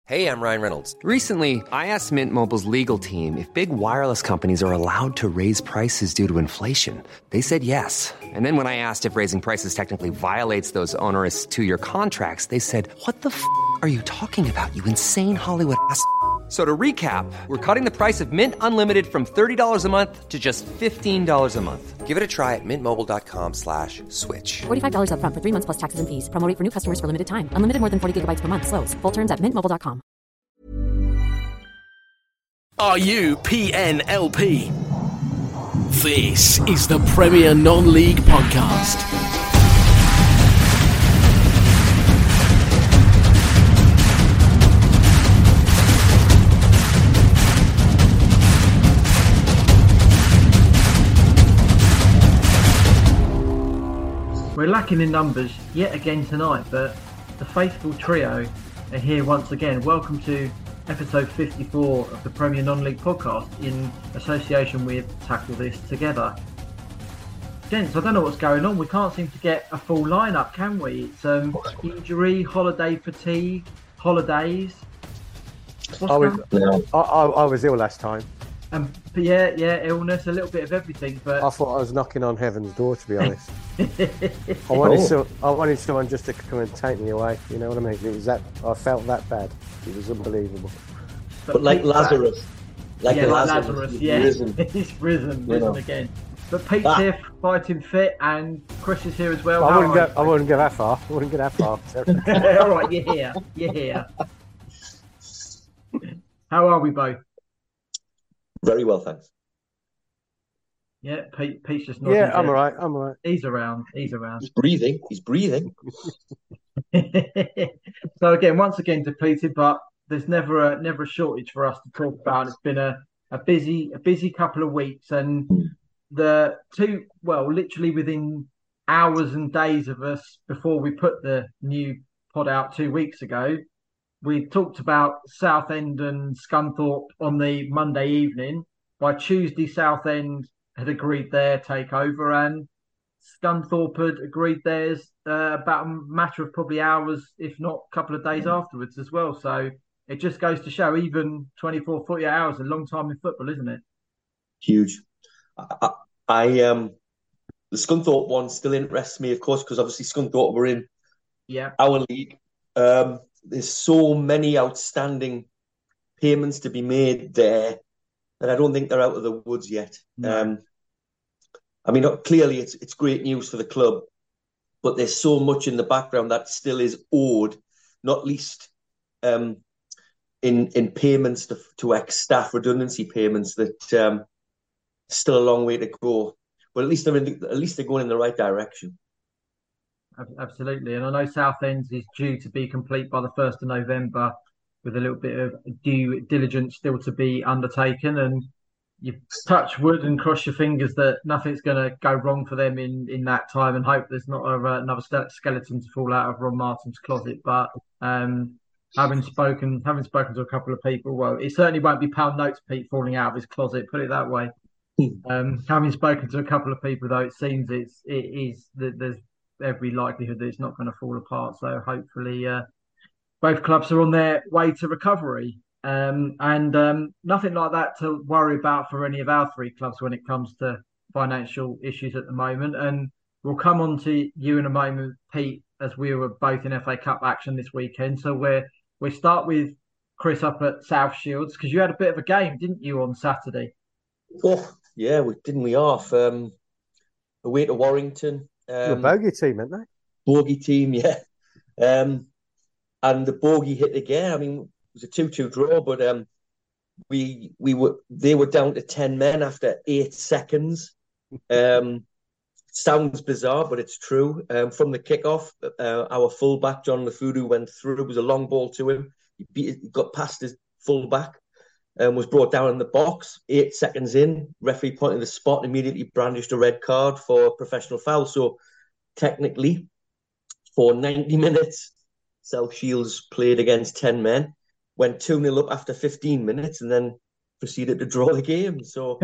Hey, I'm Ryan Reynolds. Recently, I asked Mint Mobile's legal team if big wireless companies are allowed to raise prices due to inflation. They said yes. And then when I asked if raising prices technically violates those onerous two-year contracts, they said, "What the f*** are you talking about, you insane Hollywood ass?" So to recap, we're cutting the price of Mint Unlimited from $30 a month to just $15 a month. Give it a try at mintmobile.com/switch. $45 up front for 3 months plus taxes and fees. Promo rate for new customers for limited time. Unlimited more than 40 gigabytes per month. Slows full terms at mintmobile.com. Are you PNLP? This is the Premier Non-League Podcast. We're lacking in numbers yet again tonight, but the faithful trio are here once again. Welcome to episode 54 of the Premier Non-League Podcast in association with Tackle This Together. Gents, I don't know what's going on. We can't seem to get a full lineup, can we? It's injury, holiday fatigue, holidays. I was ill last time. But yeah, illness, a little bit of everything. But I thought I was knocking on heaven's door, to be honest. I wanted someone just to come and take me away. You know what I mean? It was that I felt that bad. It was unbelievable. But like Lazarus, Lazarus, yeah, he's risen again. But Pete's here, fighting fit, and Chris is here as well. I wouldn't go that far. All right, you're here. How are we both? Very well, thanks. Yeah, Pete's just nodding. Yeah, I'm all right. He's around. He's breathing. So once again depleted, but there's never a shortage for us to talk about. It's been a busy couple of weeks, and the two, literally within hours and days of us before we put the new pod out 2 weeks ago, we talked about Southend and Scunthorpe on the Monday evening. By Tuesday, Southend had agreed their takeover, and Scunthorpe had agreed theirs about a matter of probably hours, if not a couple of days afterwards as well. So it just goes to show, even 24, 48 hours, a long time in football, isn't it? Huge. The Scunthorpe one still interests me, of course, because obviously Scunthorpe were in our league. There's so many outstanding payments to be made there that I don't think they're out of the woods yet. No. Clearly it's great news for the club, but there's so much in the background that still is owed, not least in payments to ex-staff redundancy payments that still a long way to go. But at least they're going in the right direction. Absolutely, and I know Southend is due to be complete by the 1st of November, with a little bit of due diligence still to be undertaken. And you touch wood and cross your fingers that nothing's going to go wrong for them in that time, and hope there's not another skeleton to fall out of Ron Martin's closet. But having spoken to a couple of people, it certainly won't be pound notes, Pete, falling out of his closet. Put it that way. Having spoken to a couple of people, though, it seems there's every likelihood that it's not going to fall apart. So hopefully both clubs are on their way to recovery, and nothing like that to worry about for any of our three clubs when it comes to financial issues at the moment. And we'll come on to you in a moment, Pete, as we were both in FA Cup action this weekend. So we start with Chris up at South Shields, because you had a bit of a game, didn't you, on Saturday? Oh yeah, didn't we? Away to Warrington. Your bogey team, aren't they? Bogey team, yeah. And the bogey hit again. It was a 2-2 draw, but they were down to 10 men after 8 seconds. Sounds bizarre, but it's true. From the kickoff, our fullback John Lafudu went through. It was a long ball to him. He got past his fullback and was brought down in the box. 8 seconds in, referee pointed the spot, immediately brandished a red card for professional foul. So technically, for 90 minutes, South Shields played against 10 men, went 2-0 up after 15 minutes, and then proceeded to draw the game. So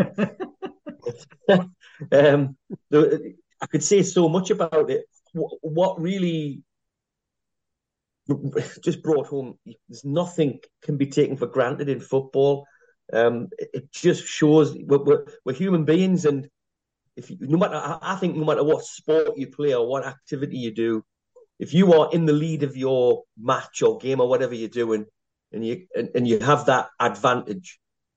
I could say so much about it. What really just brought home. There's nothing can be taken for granted in football. It just shows we're human beings, and I think no matter what sport you play or what activity you do, if you are in the lead of your match or game or whatever you're doing, and you have that advantage,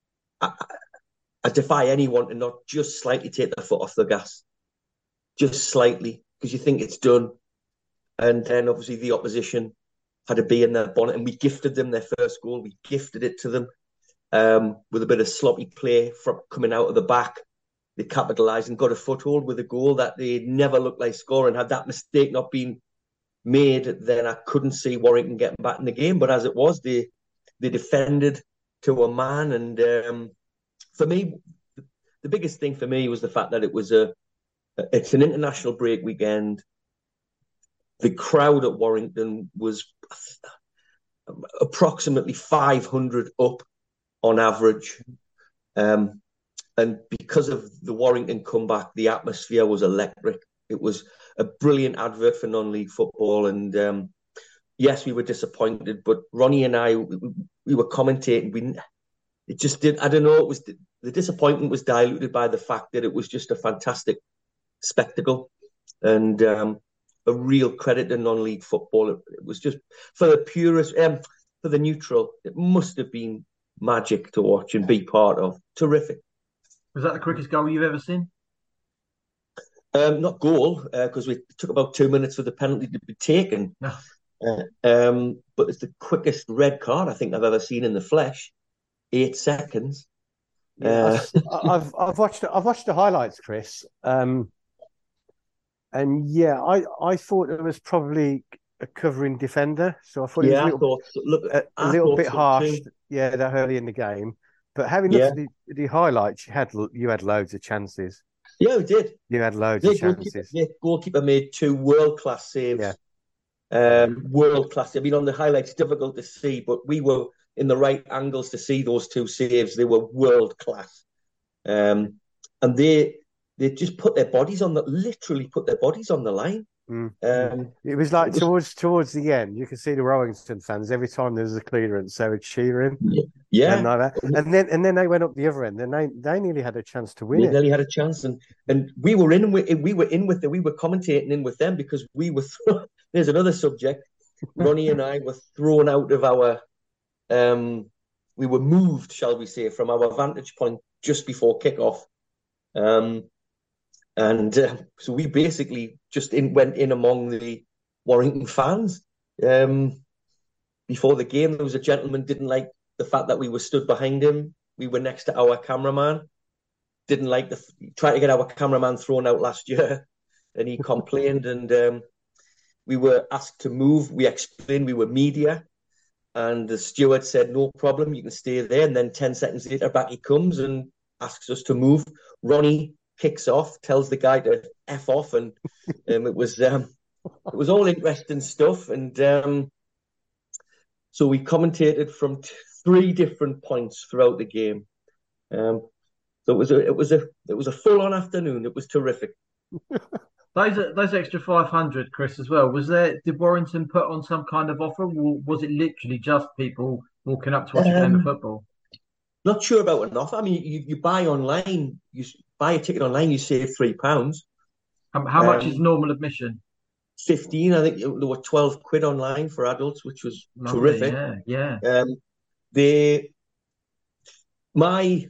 I defy anyone to not just slightly take their foot off the gas, just slightly, because you think it's done, and then obviously the opposition had a bee in their bonnet, and we gifted them their first goal. We gifted it to them with a bit of sloppy play from coming out of the back. They capitalised and got a foothold with a goal that they never looked like scoring. Had that mistake not been made, then I couldn't see Warrington getting back in the game. But as it was, they defended to a man. And for me, the biggest thing for me was the fact that it's an international break weekend. The crowd at Warrington was approximately 500 up on average. And because of the Warrington comeback, the atmosphere was electric. It was a brilliant advert for non-league football. And yes, we were disappointed, but Ronnie and I, we were commentating. It just did. I don't know. It was the disappointment was diluted by the fact that it was just a fantastic spectacle, and a real credit to non-league football. It was just for the purist, for the neutral. It must have been magic to watch and be part of. Terrific. Was that the quickest goal you've ever seen? Not goal, because we took about 2 minutes for the penalty to be taken. No. But it's the quickest red card I think I've ever seen in the flesh. 8 seconds. I've watched the highlights, Chris. And yeah, I thought it was probably a covering defender. So I thought it was a little bit harsh. Too. Yeah, that early in the game. But having looked at the highlights, you had loads of chances. Yeah, we did. You had loads of chances. The goalkeeper made 2 world-class saves. Yeah. World-class. I mean, on the highlights, difficult to see, but we were in the right angles to see those 2 saves. They were world-class. And they just put their bodies literally put their bodies on the line. It was like towards the end, you could see the Warrington fans every time there was a clearance, they were cheering. Yeah. And, like that. and then they went up the other end, and they nearly had a chance to win it. They nearly had a chance, and we were commentating in with them because we were. There's another subject. Ronnie and I were thrown out of our. We were moved, shall we say, from our vantage point just before kickoff. So we basically just went in among the Warrington fans. Before the game, there was a gentleman didn't like the fact that we were stood behind him. We were next to our cameraman. Didn't like tried to get our cameraman thrown out last year, and he complained. And we were asked to move. We explained we were media, and the steward said, "No problem, you can stay there." And then 10 seconds later, back he comes and asks us to move. Ronnie kicks off, tells the guy to F off, and it was all interesting stuff. And so we commentated from 3 different points throughout the game. So it was a full on afternoon. It was terrific. Those extra 500, Chris, as well. Did Warrington put on some kind of offer, or was it literally just people walking up to watch a game of football? Not sure about an offer. I mean, you buy online. You buy a ticket online, you save £3. How much is normal admission? 15. I think there were 12 quid online for adults, which was lovely, terrific. Yeah. My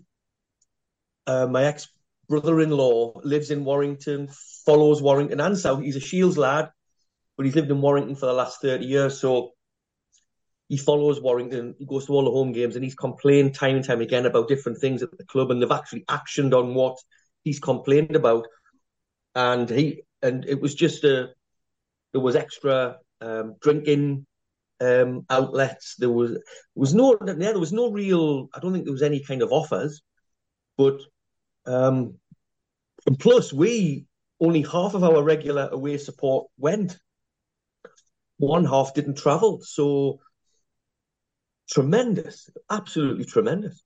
ex-brother-in-law lives in Warrington, follows Warrington and South. He's a Shields lad, but he's lived in Warrington for the last 30 years. So he follows Warrington. He goes to all the home games, and he's complained time and time again about different things at the club, and they've actually actioned on what he's complained about. And it was just there was extra drinking outlets. There was no real. I don't think there was any kind of offers, but and plus only half of our regular away support went. One half didn't travel, so. Tremendous, absolutely tremendous.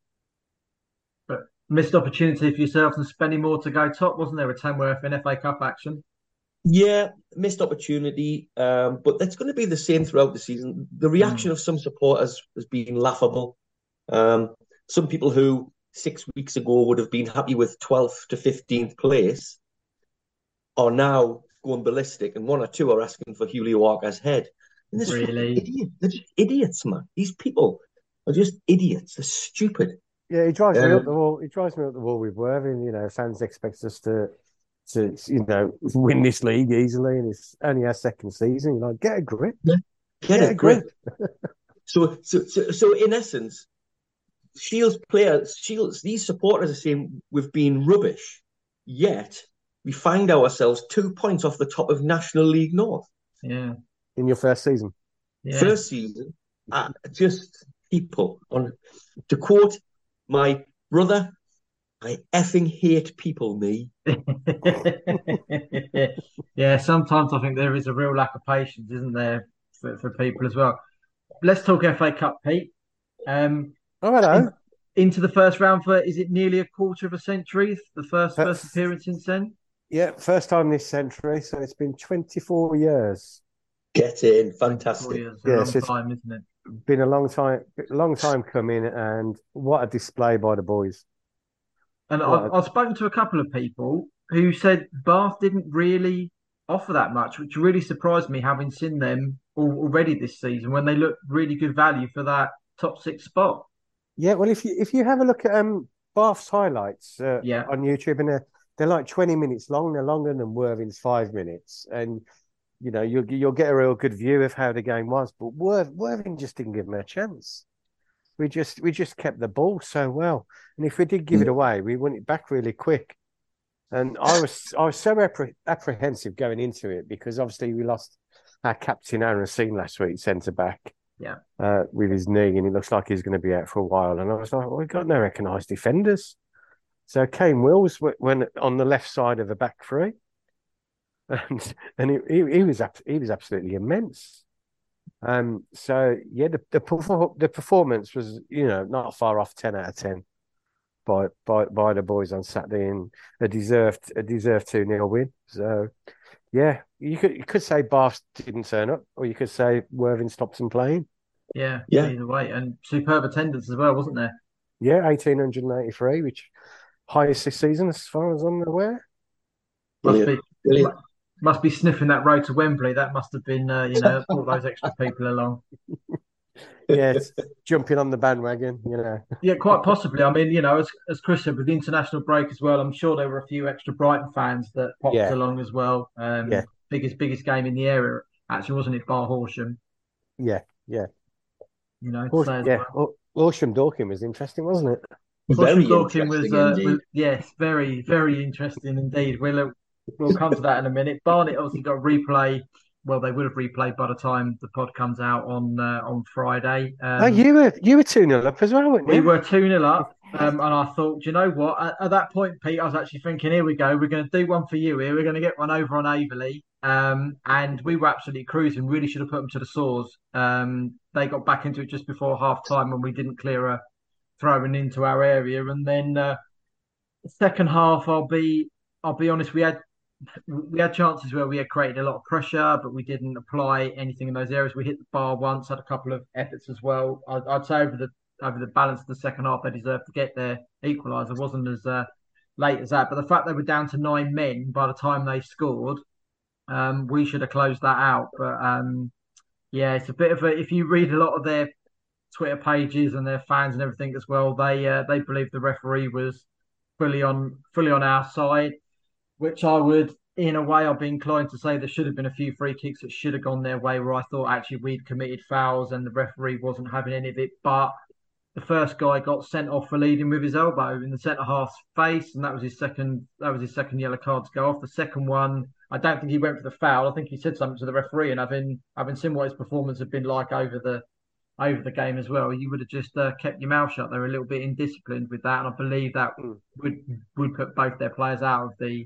But missed opportunity for yourself and spending more to go top, wasn't there, with Tamworth in FA Cup action? Yeah, missed opportunity, but that's going to be the same throughout the season. The reaction of some supporters has been laughable. Some people who 6 weeks ago would have been happy with 12th to 15th place are now going ballistic, and one or two are asking for Julio Arca's head. And really? They're just idiots, man. These people are just idiots. They're stupid. Yeah, he drives me up the wall. He drives me up the wall with Worthing. Fans expect us to win this league easily, and it's only our second season. You're like, get a grip. Yeah. Get a grip. so in essence, Shields players, these supporters are saying we've been rubbish, yet we find ourselves 2 points off the top of National League North. Yeah. In your first season. Yeah. First season, just people. To quote my brother, I effing hate people, me. Yeah, sometimes I think there is a real lack of patience, isn't there, for people as well. Let's talk FA Cup, Pete. Hello. Into the first round for, is it nearly a quarter of a century? The first appearance since then? Yeah, first time this century, so it's been 24 years. Get in, fantastic. Yes, it's time, isn't it? Been a long time coming, and what a display by the boys. And I've spoken to a couple of people who said Bath didn't really offer that much, which really surprised me, having seen them already this season when they looked really good value for that top 6 spot. Yeah, well, if you have a look at Bath's highlights on YouTube, and they're like 20 minutes long. They're longer than Worthing's 5 minutes, and you'll get a real good view of how the game was. But Worthing just didn't give them a chance. We just kept the ball so well, and if we did give it away, we won it back really quick. And I was so apprehensive going into it, because obviously we lost our captain Aaron Racine last week, centre back, with his knee, and it looks like he's going to be out for a while. And I was like, well, we've got no recognised defenders. So Kane Wills went on the left side of the back three, and he was absolutely immense. So yeah, the performance was not far off 10 out of 10 by the boys on Saturday, and a deserved 2-0 win. So yeah, you could say Bath didn't turn up, or you could say Worthing stopped them playing. Yeah, either way, and superb attendance as well, wasn't there? Yeah, 1,883, which highest this season as far as I'm aware. Must be sniffing that road to Wembley. That must have been, brought those extra people along. Yeah, it's jumping on the bandwagon, Yeah, quite possibly. I mean, as Chris said, with the international break as well, I'm sure there were a few extra Brighton fans that popped along as well. Biggest game in the area, actually, wasn't it, bar Horsham? Yeah. Horsham Dorking was interesting, wasn't it? Horsham Dorking was very, very interesting indeed. We'll come to that in a minute. Barnet obviously got a replay. Well, they would have replayed by the time the pod comes out on Friday. You were 2-0 up as well, weren't you? We were 2-0 up, and I thought, do you know what? At that point, Pete, I was actually thinking, here we go. We're going to do one for you here. We're going to get one over on Averley. And we were absolutely cruising. Really should have put them to the swords. They got back into it just before half time when we didn't clear a throwing into our area. And then the second half, I'll be honest, we had chances where we had created a lot of pressure, but we didn't apply anything in those areas. We hit the bar once, had a couple of efforts as well. I'd say over the balance of the second half, they deserved to get their equaliser. It wasn't as late as that, but the fact they were down to 9 men by the time they scored, we should have closed that out. But it's a bit of if you read a lot of their Twitter pages and their fans and everything as well, they believe the referee was fully on our side, which I would, in a way, I'd be inclined to say there should have been a few free kicks that should have gone their way, where I thought actually we'd committed fouls and the referee wasn't having any of it. But the first guy got sent off for leading with his elbow in the centre half's face, and that was his second yellow card to go off. The second one, I don't think he went for the foul. I think he said something to the referee, and having seen what his performance had been like over the game as well, you would have just kept your mouth shut. They were a little bit indisciplined with that, and I believe that would put both their players out of the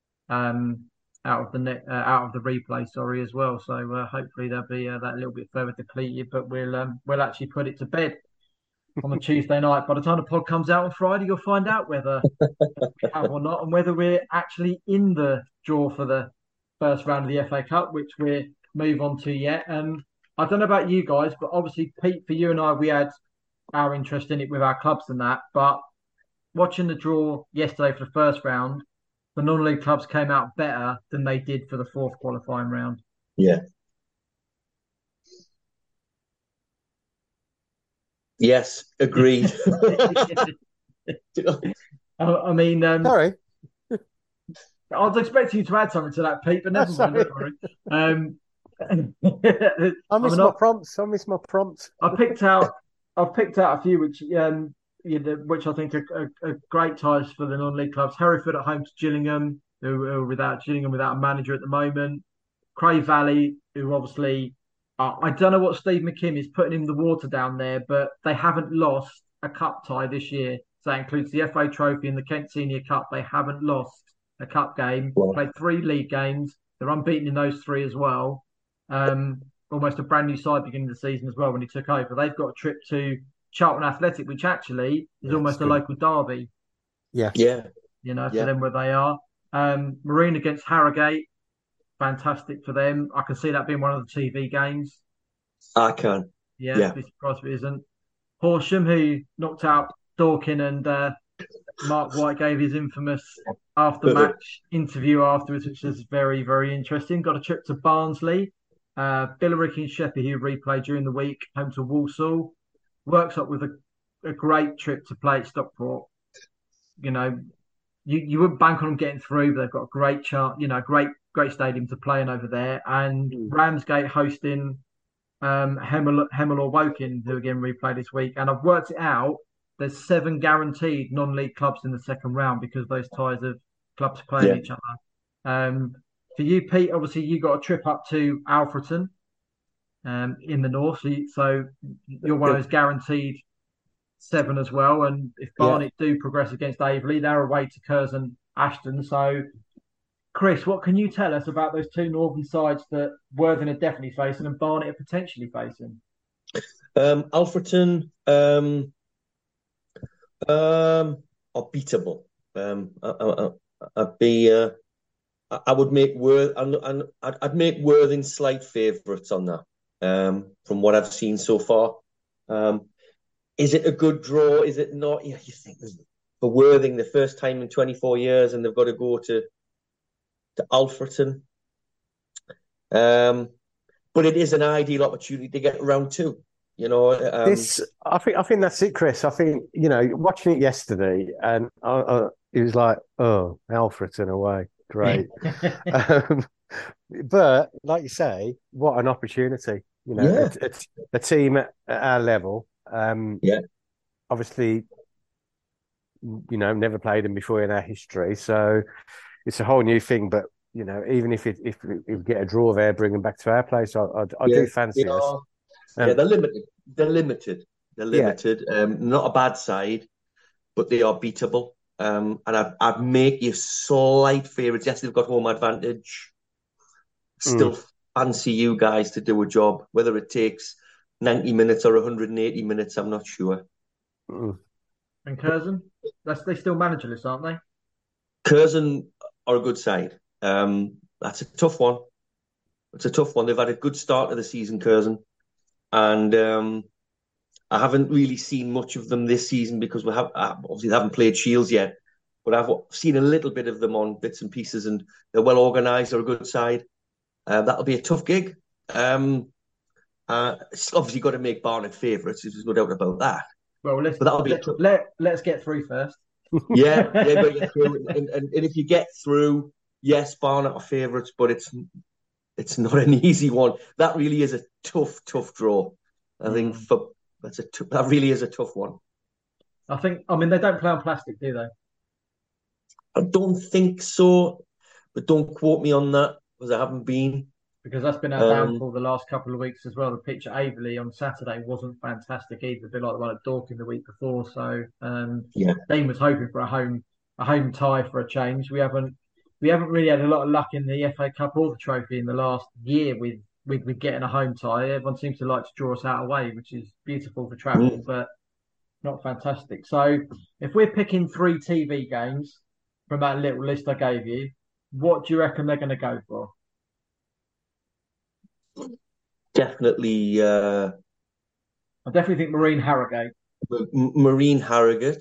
replay, sorry, as well. So hopefully they'll be that little bit further depleted, but we'll actually put it to bed on a Tuesday night. By the time the pod comes out on Friday, you'll find out whether we have or not, and whether we're actually in the draw for the first round of the FA Cup, which we'll move on to yet. I don't know about you guys, but obviously, Pete, for you and I, we had our interest in it with our clubs and that. But watching the draw yesterday for the first round, the non-league clubs came out better than they did for the fourth qualifying round. Yeah. Yes, agreed. I mean, sorry. I was expecting you to add something to that, Pete, but never mind. Don't worry. I missed my prompts. I've picked out a few which I think are great ties for the non-league clubs. Hereford at home to Gillingham, who are without a manager at the moment. Cray Valley, who obviously I don't know what Steve McKim is putting in the water down there, but they haven't lost a cup tie this year. So that includes the FA Trophy and the Kent Senior Cup. They haven't lost a cup game. Wow. Played 3 league games. They're unbeaten in those 3 as well. Almost a brand new side beginning of the season as well when he took over. They've got a trip to Charlton Athletic, which actually is almost a local derby. Yeah. For them where they are. Marine against Harrogate. Fantastic for them. I can see that being one of the TV games. I can. Yeah. Be surprised if it isn't. Horsham, who knocked out Dorking, and Mark White gave his infamous after-match interview afterwards, which was very, very interesting. Got a trip to Barnsley. Billericay and Sheppey, who replayed during the week, home to Walsall. Works up with a great trip to play at Stockport. You wouldn't bank on them getting through, but they've got a great chance, great stadium to play in over there. And Ramsgate hosting Hemel Woking, who again replayed this week. And I've worked it out. There's 7 guaranteed non-league clubs in the second round because of those ties of clubs playing each other. For you, Pete, obviously you got a trip up to Alfreton in the north, so you're one of those guaranteed 7 as well. And if Barnet do progress against Aveley, they're away to Curzon Ashton. So, Chris, what can you tell us about those 2 northern sides that Worthing are definitely facing and Barnet are potentially facing? Alfreton are beatable. I would make I'd make Worthing slight favourites on that. From what I've seen so far, is it a good draw? Is it not? You think for Worthing the first time in 24 years, and they've got to go to Alfreton. But it is an ideal opportunity to get round 2. I think that's it, Chris. I think watching it yesterday, and it was like, oh, Alfreton away, great. But like you say, what an opportunity! It's a team at our level. Obviously, never played them before in our history, so it's a whole new thing. But even if we get a draw there, bring them back to our place, I do fancy us. They're limited. They're limited. Not a bad side, but they are beatable. And I'd make you slight favourites. Yes, they've got home advantage. Still fancy you guys to do a job. Whether it takes 90 minutes or 180 minutes, I'm not sure. And Curzon? They're still managerless, aren't they? Curzon are a good side. That's a tough one. They've had a good start to the season, Curzon. And I haven't really seen much of them this season because they haven't played Shields yet. But I've seen a little bit of them on bits and pieces, and they're well organised. They're a good side. That'll be a tough gig. It's obviously got to make Barnet favourites. There's no doubt about that. Well, let's get through first. Yeah, got to get through. And if you get through, yes, Barnet are favourites, but it's not an easy one. That really is a tough draw. I think that really is a tough one. They don't play on plastic, do they? I don't think so, but don't quote me on that because I haven't been. Because that's been our downfall the last couple of weeks as well. The pitch at Aveley on Saturday wasn't fantastic either, a bit like the one at Dorking the week before. So Dean was hoping for a home tie for a change. We haven't really had a lot of luck in the FA Cup or the trophy in the last year with getting a home tie. Everyone seems to like to draw us out away, which is beautiful for travel, but not fantastic. So if we're picking 3 TV games from that little list I gave you, what do you reckon they're going to go for? definitely. I definitely think Marine Harrogate. Marine Harrogate.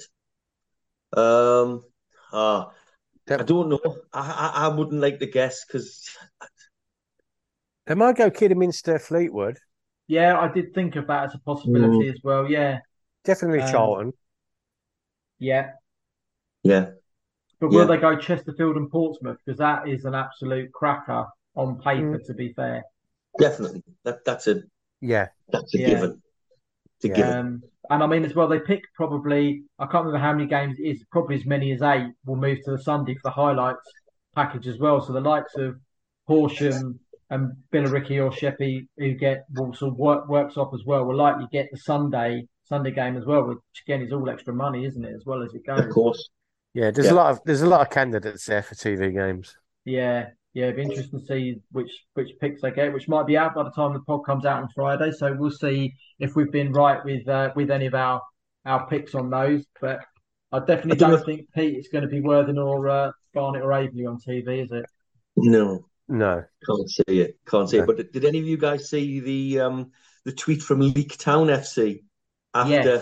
I don't know. I wouldn't like to guess because they might go Kidderminster, Fleetwood. Yeah, I did think of that as a possibility as well. Yeah, definitely Charlton. Yeah, yeah. But will they go Chesterfield and Portsmouth? Because that is an absolute cracker on paper. To be fair, definitely that's a given. It's a given. And I mean, as well, they pick probably, I can't remember how many games it is, probably as many as 8 will move to the Sunday for the highlights package as well. So the likes of Horsham and Billericay or Sheppey, who get sort of works off as well, will likely get the Sunday game as well, which again is all extra money, isn't it? As well as it goes. Of course. Yeah, there's a lot of candidates there for TV games. Yeah, it'd be interesting to see which picks they get, which might be out by the time the pod comes out on Friday. So we'll see if we've been right with any of our picks on those. But I definitely don't think, Pete, it's going to be Worthing or Barnet or Aveley on TV, is it? No, can't see it. But did any of you guys see the tweet from Leek Town FC after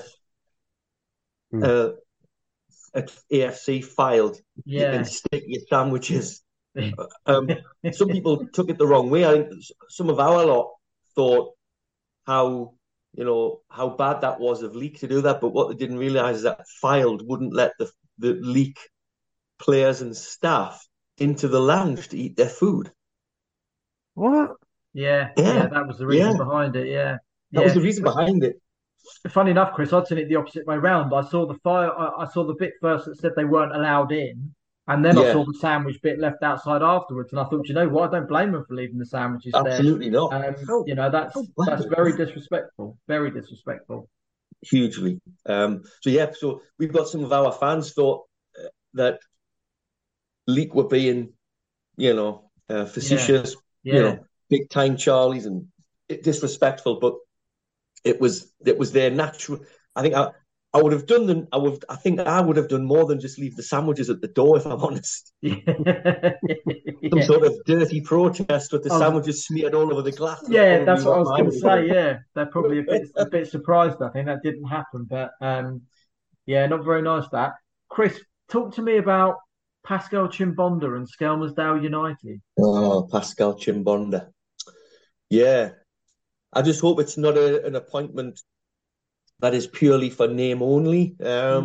AFC filed? You can stick your sandwiches. Some people took it the wrong way. I think some of our lot thought how bad that was of Leek to do that, but what they didn't realise is that filed wouldn't let the Leek players and staff into the lounge to eat their food. What? Yeah, that was the reason behind it. Yeah, that was the reason behind it. Funny enough, Chris, I'd seen it the opposite way round. I saw the bit first that said they weren't allowed in, and then I saw the sandwich bit left outside afterwards. And I thought, you know what? I don't blame them for leaving the sandwiches Absolutely there. Absolutely not. That's very disrespectful. Very disrespectful. Hugely. So we've got some of our fans thought that Leek were being, facetious, big time Charlies and disrespectful, but it was their natural. I think I would have done I think I would have done more than just leave the sandwiches at the door, if I'm honest. Some sort of dirty protest with the sandwiches smeared all over the glass. Yeah, that's what I was going to say. Yeah, they're probably a bit surprised. I think that didn't happen, but not very nice. That Chris, talk to me about Pascal Chimbonda and Skelmersdale United. Oh, Pascal Chimbonda. Yeah. I just hope it's not an appointment that is purely for name only.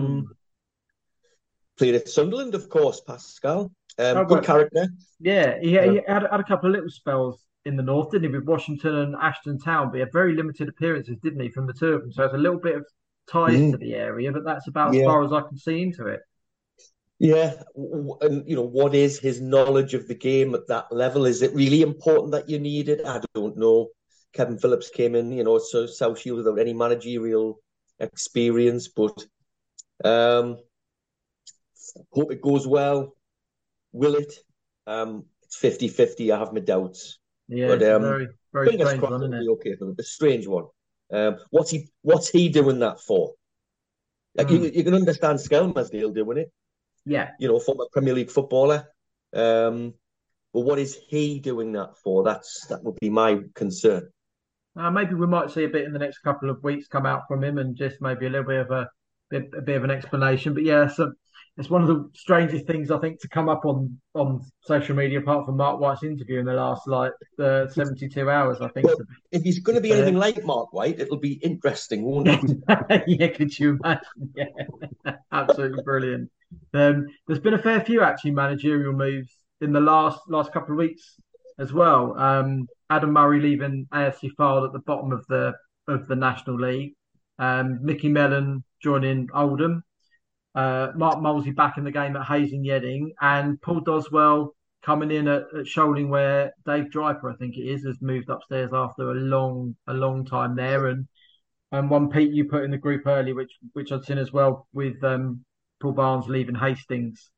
Played at Sunderland, of course, Pascal. Good character. Yeah, he had a couple of little spells in the north, didn't he, with Washington and Ashton Town, but he had very limited appearances, didn't he, from the two of them? So it's a little bit of ties to the area, but that's about as far as I can see into it. Yeah, and what is his knowledge of the game at that level? Is it really important that you need it? I don't know. Kevin Phillips came in, so South Shield without any managerial experience, but hope it goes well. Will it? It's 50-50. I have my doubts. Yeah, but, very, very strange one, isn't it? Okay, a strange one. What's he doing that for? Like you can understand Skelmersdale doing it. Yeah. Former Premier League footballer. But what is he doing that for? That would be my concern. Maybe we might see a bit in the next couple of weeks come out from him, and just maybe a little bit of a bit of an explanation. But yeah, so it's one of the strangest things I think to come up on social media, apart from Mark White's interview in the last 72 hours. I think. Well, if he's going to be anything like Mark White, it'll be interesting, won't it? Yeah, could you imagine? Yeah, absolutely brilliant. There's been a fair few actually managerial moves in the last couple of weeks as well. Adam Murray leaving AFC Fylde at the bottom of the National League. Mickey Mellon joining Oldham. Mark Molesey back in the game at Hayes and Yedding, and Paul Doswell coming in at Sholing, where Dave Dryper, I think it is, has moved upstairs after a long time there. And one, Pete, you put in the group early, which I'd seen as well, with Paul Barnes leaving Hastings,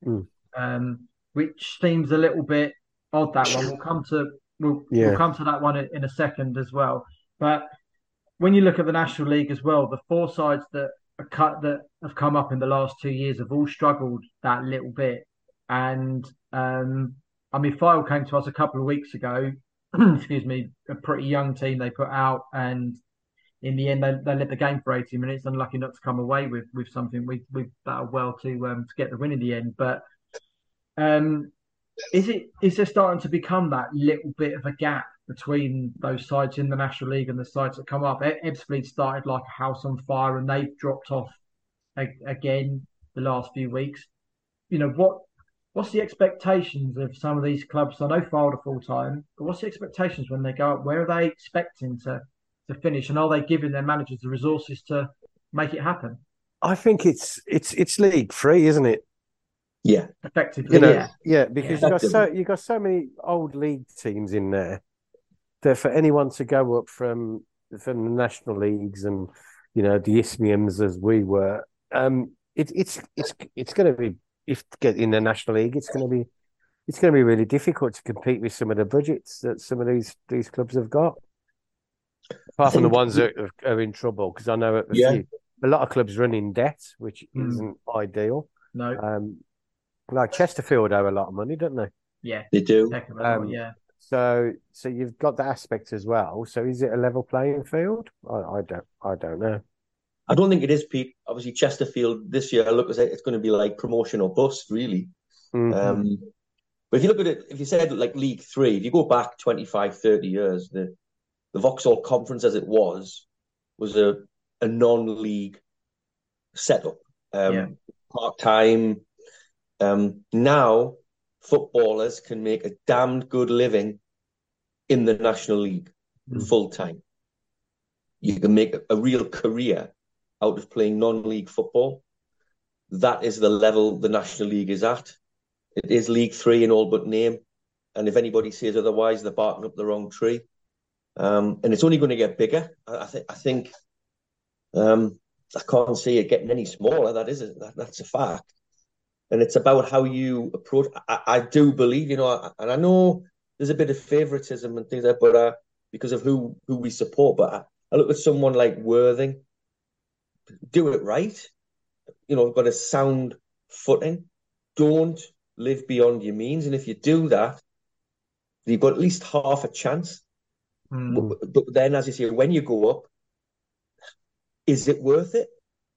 which seems a little bit odd. That one we'll come to that one in a second as well. But when you look at the National League as well, the 4 sides that have come up in the last 2 years have all struggled that little bit. And Fylde came to us a couple of weeks ago, excuse me, a pretty young team they put out, and in the end they led the game for 80 minutes. Unlucky not to come away with something. We battled well to get the win in the end. But is there starting to become that little bit of a gap between those sides in the National League and the sides that come up? Ebbsfleet started like a house on fire, and they've dropped off again the last few weeks. What's the expectations of some of these clubs? I know Fylde are full time, but what's the expectations when they go up? Where are they expecting to finish, and are they giving their managers the resources to make it happen? I think it's League 3, isn't it? Yeah, effectively. Because you've got so many old league teams in there that for anyone to go up from the national leagues and the Isthmians as we were, it's going to be, if to get in the National League, it's going to be really difficult to compete with some of the budgets that some of these clubs have got. Apart from the ones that are in trouble, because I know a lot of clubs run in debt, which isn't ideal. No. Like Chesterfield owe a lot of money, don't they? Yeah, they do. So you've got that aspect as well. So is it a level playing field? I don't know. I don't think it is, Pete. Obviously, Chesterfield this year, I look at it, it's going to be like promotion or bust, really. Mm-hmm. But if you look at it, if you said like League 3, if you go back 25, 30 years, the Vauxhall Conference as it was a non-league setup, part-time. Now, footballers can make a damned good living in the National League full-time. You can make a real career out of playing non-league football. That is the level the National League is at. It is League 3 in all but name. And if anybody says otherwise, they're barking up the wrong tree. And it's only going to get bigger. I think I can't see it getting any smaller. That's a fact. And it's about how you approach. I do believe, and I know there's a bit of favoritism and things like that, but because of who we support. But I look at someone like Worthing. Do it right. Got a sound footing. Don't live beyond your means. And if you do that, you've got at least half a chance. But then, as you say, when you go up, is it worth it?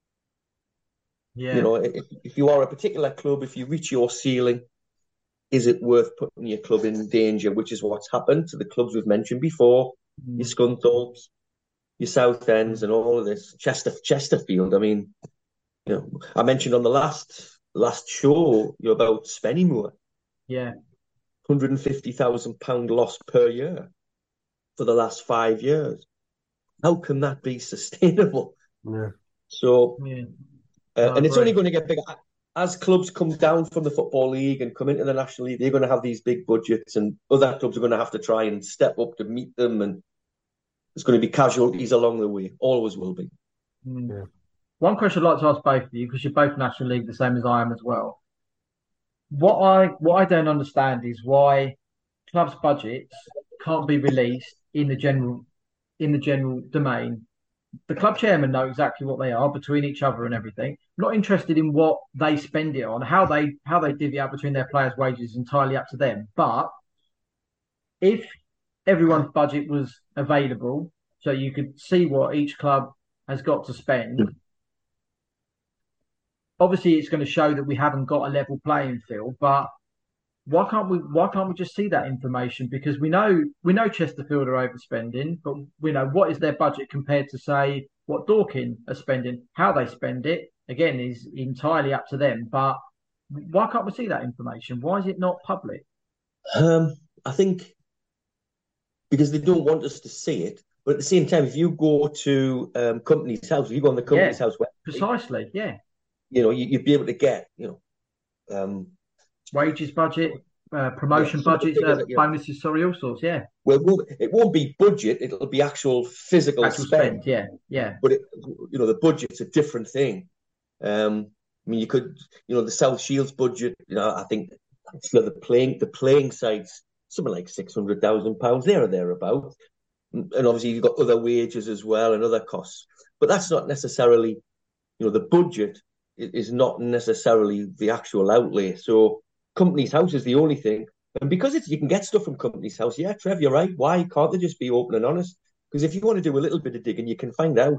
Yeah. If you are a particular club, if you reach your ceiling, is it worth putting your club in danger? Which is what's happened to the clubs we've mentioned before, your Scunthorpes, your Southend's, and all of this. Chesterfield. I mean, I mentioned on the last show about Spennymoor. Yeah, £150,000 loss per year for the last 5 years. How can that be sustainable? Yeah. So, and it's only going to get bigger as clubs come down from the Football League and come into the National League. They're going to have these big budgets, and other clubs are going to have to try and step up to meet them. And there's going to be casualties along the way. Always will be. Yeah. One question I'd like to ask both of you, because you're both National League, the same as I am as well. What I don't understand is why clubs' budgets can't be released in the general domain. The club chairmen know exactly what they are between each other and everything. I'm not interested in what they spend it on, how they divvy out between their players' wages is entirely up to them. But if everyone's budget was available, so you could see what each club has got to spend, obviously it's going to show that we haven't got a level playing field. But why can't we just see that information? Because we know Chesterfield are overspending, but we know what is their budget compared to, say, what Dorking are spending. How they spend it, again, is entirely up to them. But why can't we see that information? Why is it not public? I think because they don't want us to see it. But at the same time, if you go to company's house, if you go on the company's house website, precisely, yeah, you'd be able to get, wages budget, promotion budgets, bonuses, all sorts, yeah. Well, it won't be budget; it'll be actual physical spend. Yeah. But the budget's a different thing. I mean, you could, the South Shields budget. I think for the playing sites, something like £600,000 there or thereabouts. And obviously you've got other wages as well and other costs. But that's not necessarily, the budget is not necessarily the actual outlay. So company's house is the only thing. And because you can get stuff from Companies House, yeah, Trev, you're right. Why can't they just be open and honest? Because if you want to do a little bit of digging, you can find out.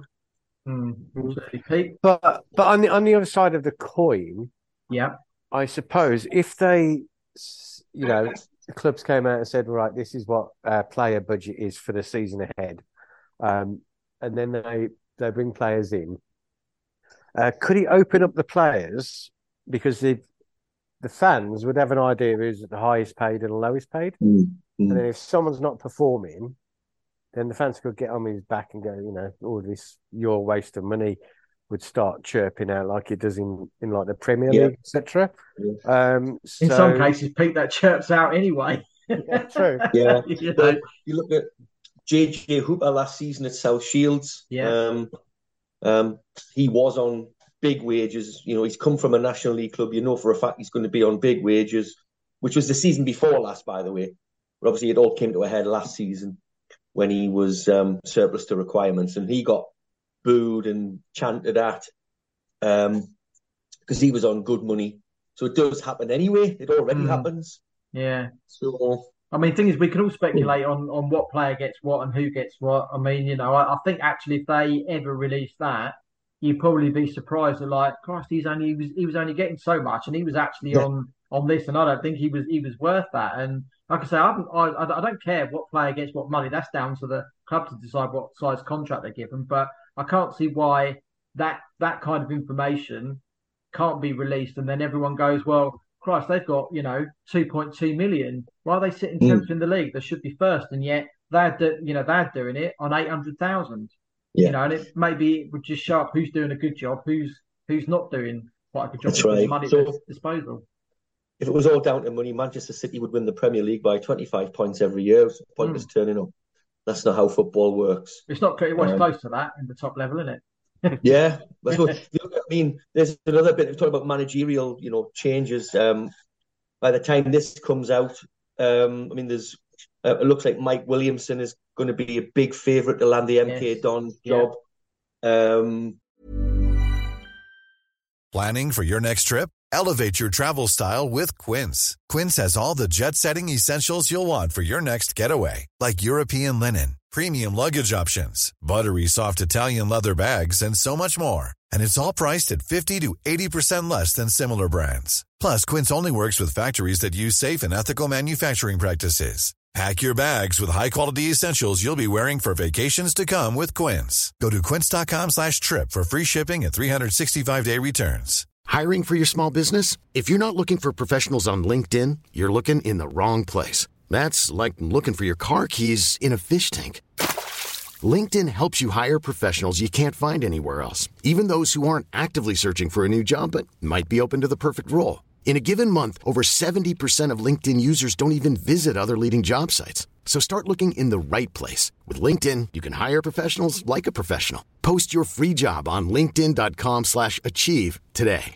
But on the other side of the coin, I suppose if they, the clubs came out and said, right, this is what our player budget is for the season ahead, and then they bring players in, could he open up the players, because the fans would have an idea who's the highest paid and the lowest paid, and then if someone's not performing, then the fans could get on his back and go, all this, your waste of money, would start chirping out like it does in like the Premier League, etc. In some cases, Pete, that chirps out anyway. Yeah, true. Yeah. But you look at JJ Hooper last season at South Shields. Yeah. He was on big wages. He's come from a National League club. For a fact he's going to be on big wages, which was the season before last, by the way. But obviously, it all came to a head last season when he was surplus to requirements, and he got booed and chanted at because he was on good money. So it does happen anyway. It already happens. Yeah. So I mean, the thing is, we can all speculate on what player gets what and who gets what. I mean, I think actually if they ever release that, you'd probably be surprised at like, Christ, he was only getting so much, and he was actually on this, and I don't think he was worth that. And like I say, I don't care what player gets what money. That's down to the club to decide what size contract they give them. But I can't see why that kind of information can't be released, and then everyone goes, well, Christ, they've got 2.2 million. Why are they sitting 10th in the league? They should be first, and yet they're doing it on 800,000. Yeah. And it maybe would just show up who's doing a good job, who's not doing quite a good job. That's right. Money at their disposal. If it was all down to money, Manchester City would win the Premier League by 25 points every year. It's pointless turning up. That's not how football works. It's not close to that in the top level, isn't it? Yeah. There's another bit of talk about managerial, changes. By the time this comes out, there's it looks like Mike Williamson is going to be a big favourite to land the MK Dons job. Planning for your next trip? Elevate your travel style with Quince. Quince has all the jet-setting essentials you'll want for your next getaway, like European linen, premium luggage options, buttery soft Italian leather bags, and so much more. And it's all priced at 50 to 80% less than similar brands. Plus, Quince only works with factories that use safe and ethical manufacturing practices. Pack your bags with high-quality essentials you'll be wearing for vacations to come with Quince. Go to quince.com/trip for free shipping and 365-day returns. Hiring for your small business? If you're not looking for professionals on LinkedIn, you're looking in the wrong place. That's like looking for your car keys in a fish tank. LinkedIn helps you hire professionals you can't find anywhere else, even those who aren't actively searching for a new job but might be open to the perfect role. In a given month, over 70% of LinkedIn users don't even visit other leading job sites. So start looking in the right place. With LinkedIn, you can hire professionals like a professional. Post your free job on linkedin.com/achieve today.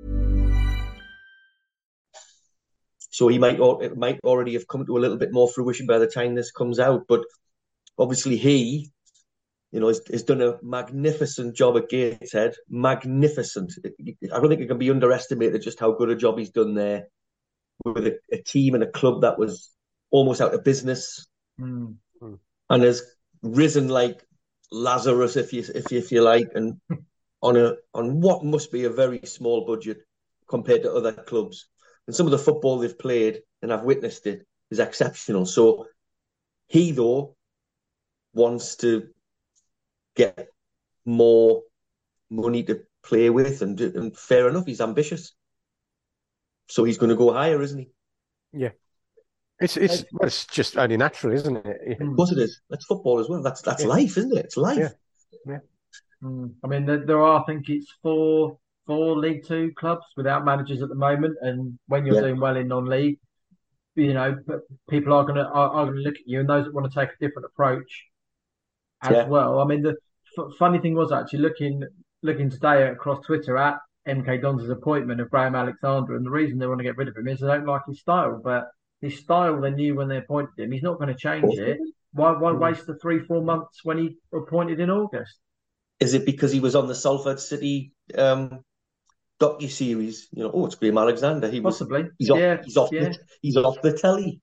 So it might already have come to a little bit more fruition by the time this comes out. But obviously he, has done a magnificent job at Gateshead. Magnificent. I don't think it can be underestimated just how good a job he's done there with a team and a club that was almost out of business and has risen like Lazarus, if you like, and on what must be a very small budget compared to other clubs. And some of the football they've played, and I've witnessed it, is exceptional. So he, though, wants to get more money to play with, and fair enough, he's ambitious. So he's going to go higher, isn't he? Yeah. It's just only natural, isn't it? Of course it is. That's football as well. That's life, isn't it? It's life. Yeah. I mean, there are, I think it's four League Two clubs without managers at the moment, and when you're doing well in non-league, people are going to look at you, and those that want to take a different approach as well. I mean, the funny thing was actually looking today across Twitter at MK Dons' appointment of Graham Alexander, and the reason they want to get rid of him is they don't like his style. But his style, they knew when they appointed him, he's not going to change it. Why waste the 3-4 months when he appointed in August? Is it because he was on the Salford City Dons docu-series. It's Graham Alexander. Possibly. He's off the telly.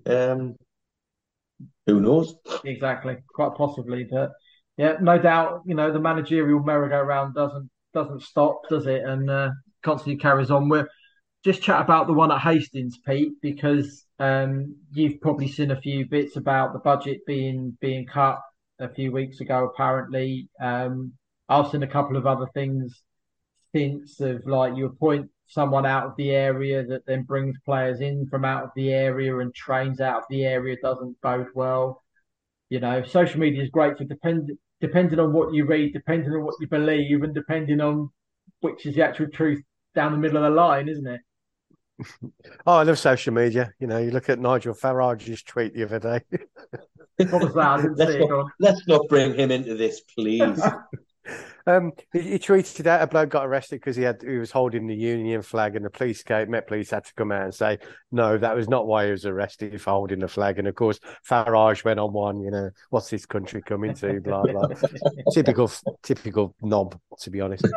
Who knows? Exactly, quite possibly. But yeah, no doubt. The managerial merry-go-round doesn't stop, does it? And constantly carries on. We're just chat about the one at Hastings, Pete, because you've probably seen a few bits about the budget being cut a few weeks ago. Apparently, I've seen a couple of other things since, of like you appoint someone out of the area that then brings players in from out of the area and trains out of the area. Doesn't bode well. Social media is great for depending on what you read, depending on what you believe, and depending on which is the actual truth down the middle of the line, isn't it? Oh, I love social media. You look at Nigel Farage's tweet the other day. What was that? I didn't see it. Let's not bring him into this, please. He tweeted out a bloke got arrested because he was holding the Union flag, and the Met Police had to come out and say, no, that was not why he was arrested for holding the flag. And of course, Farage went on one, what's this country coming to, blah, blah. typical knob, to be honest.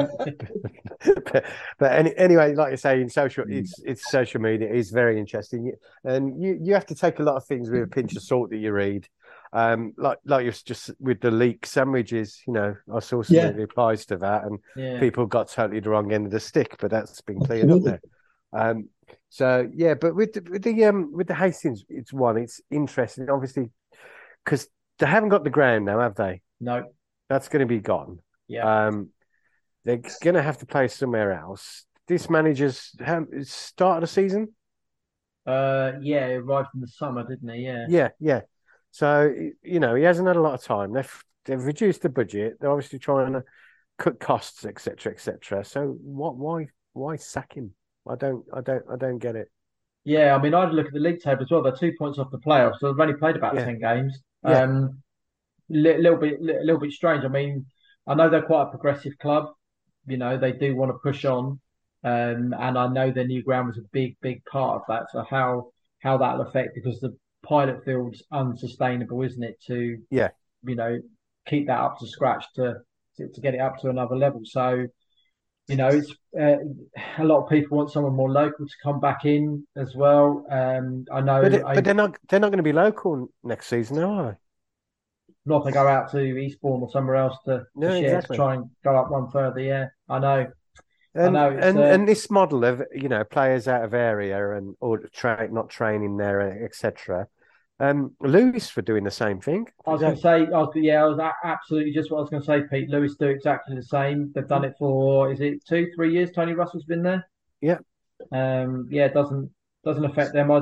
But anyway, like you say, in social, it's social media is very interesting. And you have to take a lot of things with a pinch of salt that you read. Like you're just with the leek sandwiches, I saw some replies to that, and people got totally the wrong end of the stick, but that's been cleared up there. But with the Hastings, it's interesting, obviously, because they haven't got the ground now, have they? No, that's going to be gone. Yeah, they're going to have to play somewhere else. This manager's started the season. Arrived in the summer, didn't he? Yeah. So, he hasn't had a lot of time. They've reduced the budget. They're obviously trying to cut costs, etc., etc. So, why sack him? I don't get it. Yeah, I mean, I'd look at the league table as well. They're 2 points off the playoffs, so they've only played about 10 games. Yeah. Little bit strange. I mean, I know they're quite a progressive club. They do want to push on, and I know their new ground was a big part of that. So how that'll affect, because the pilot field's unsustainable, isn't it? To keep that up to scratch to get it up to another level. So it's a lot of people want someone more local to come back in as well. I know, but they're not going to be local next season, are they? Not to go out to Eastbourne or somewhere else to try and go up one further. Yeah, I know. And this model of players out of area or not training there, etc. Lewis for doing the same thing. I was going to say, I was absolutely just what I was going to say, Pete. Lewis do exactly the same. They've done it for, is it 2-3 years? Tony Russell's been there. Yeah. It doesn't affect them.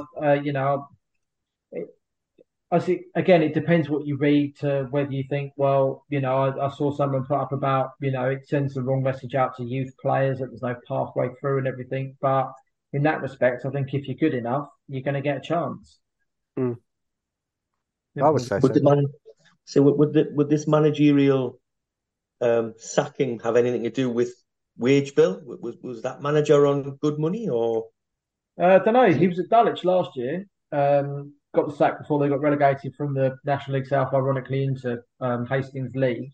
I see. Again, it depends what you read to whether you think, well, I saw someone put up about, it sends the wrong message out to youth players that there's no pathway through and everything. But in that respect, I think if you're good enough, you're going to get a chance. Mm. I would say so. Would this managerial sacking have anything to do with wage bill? Was that manager on good money or? I don't know. He was at Dulwich last year. Got the sack before they got relegated from the National League South, ironically, into Hastings League.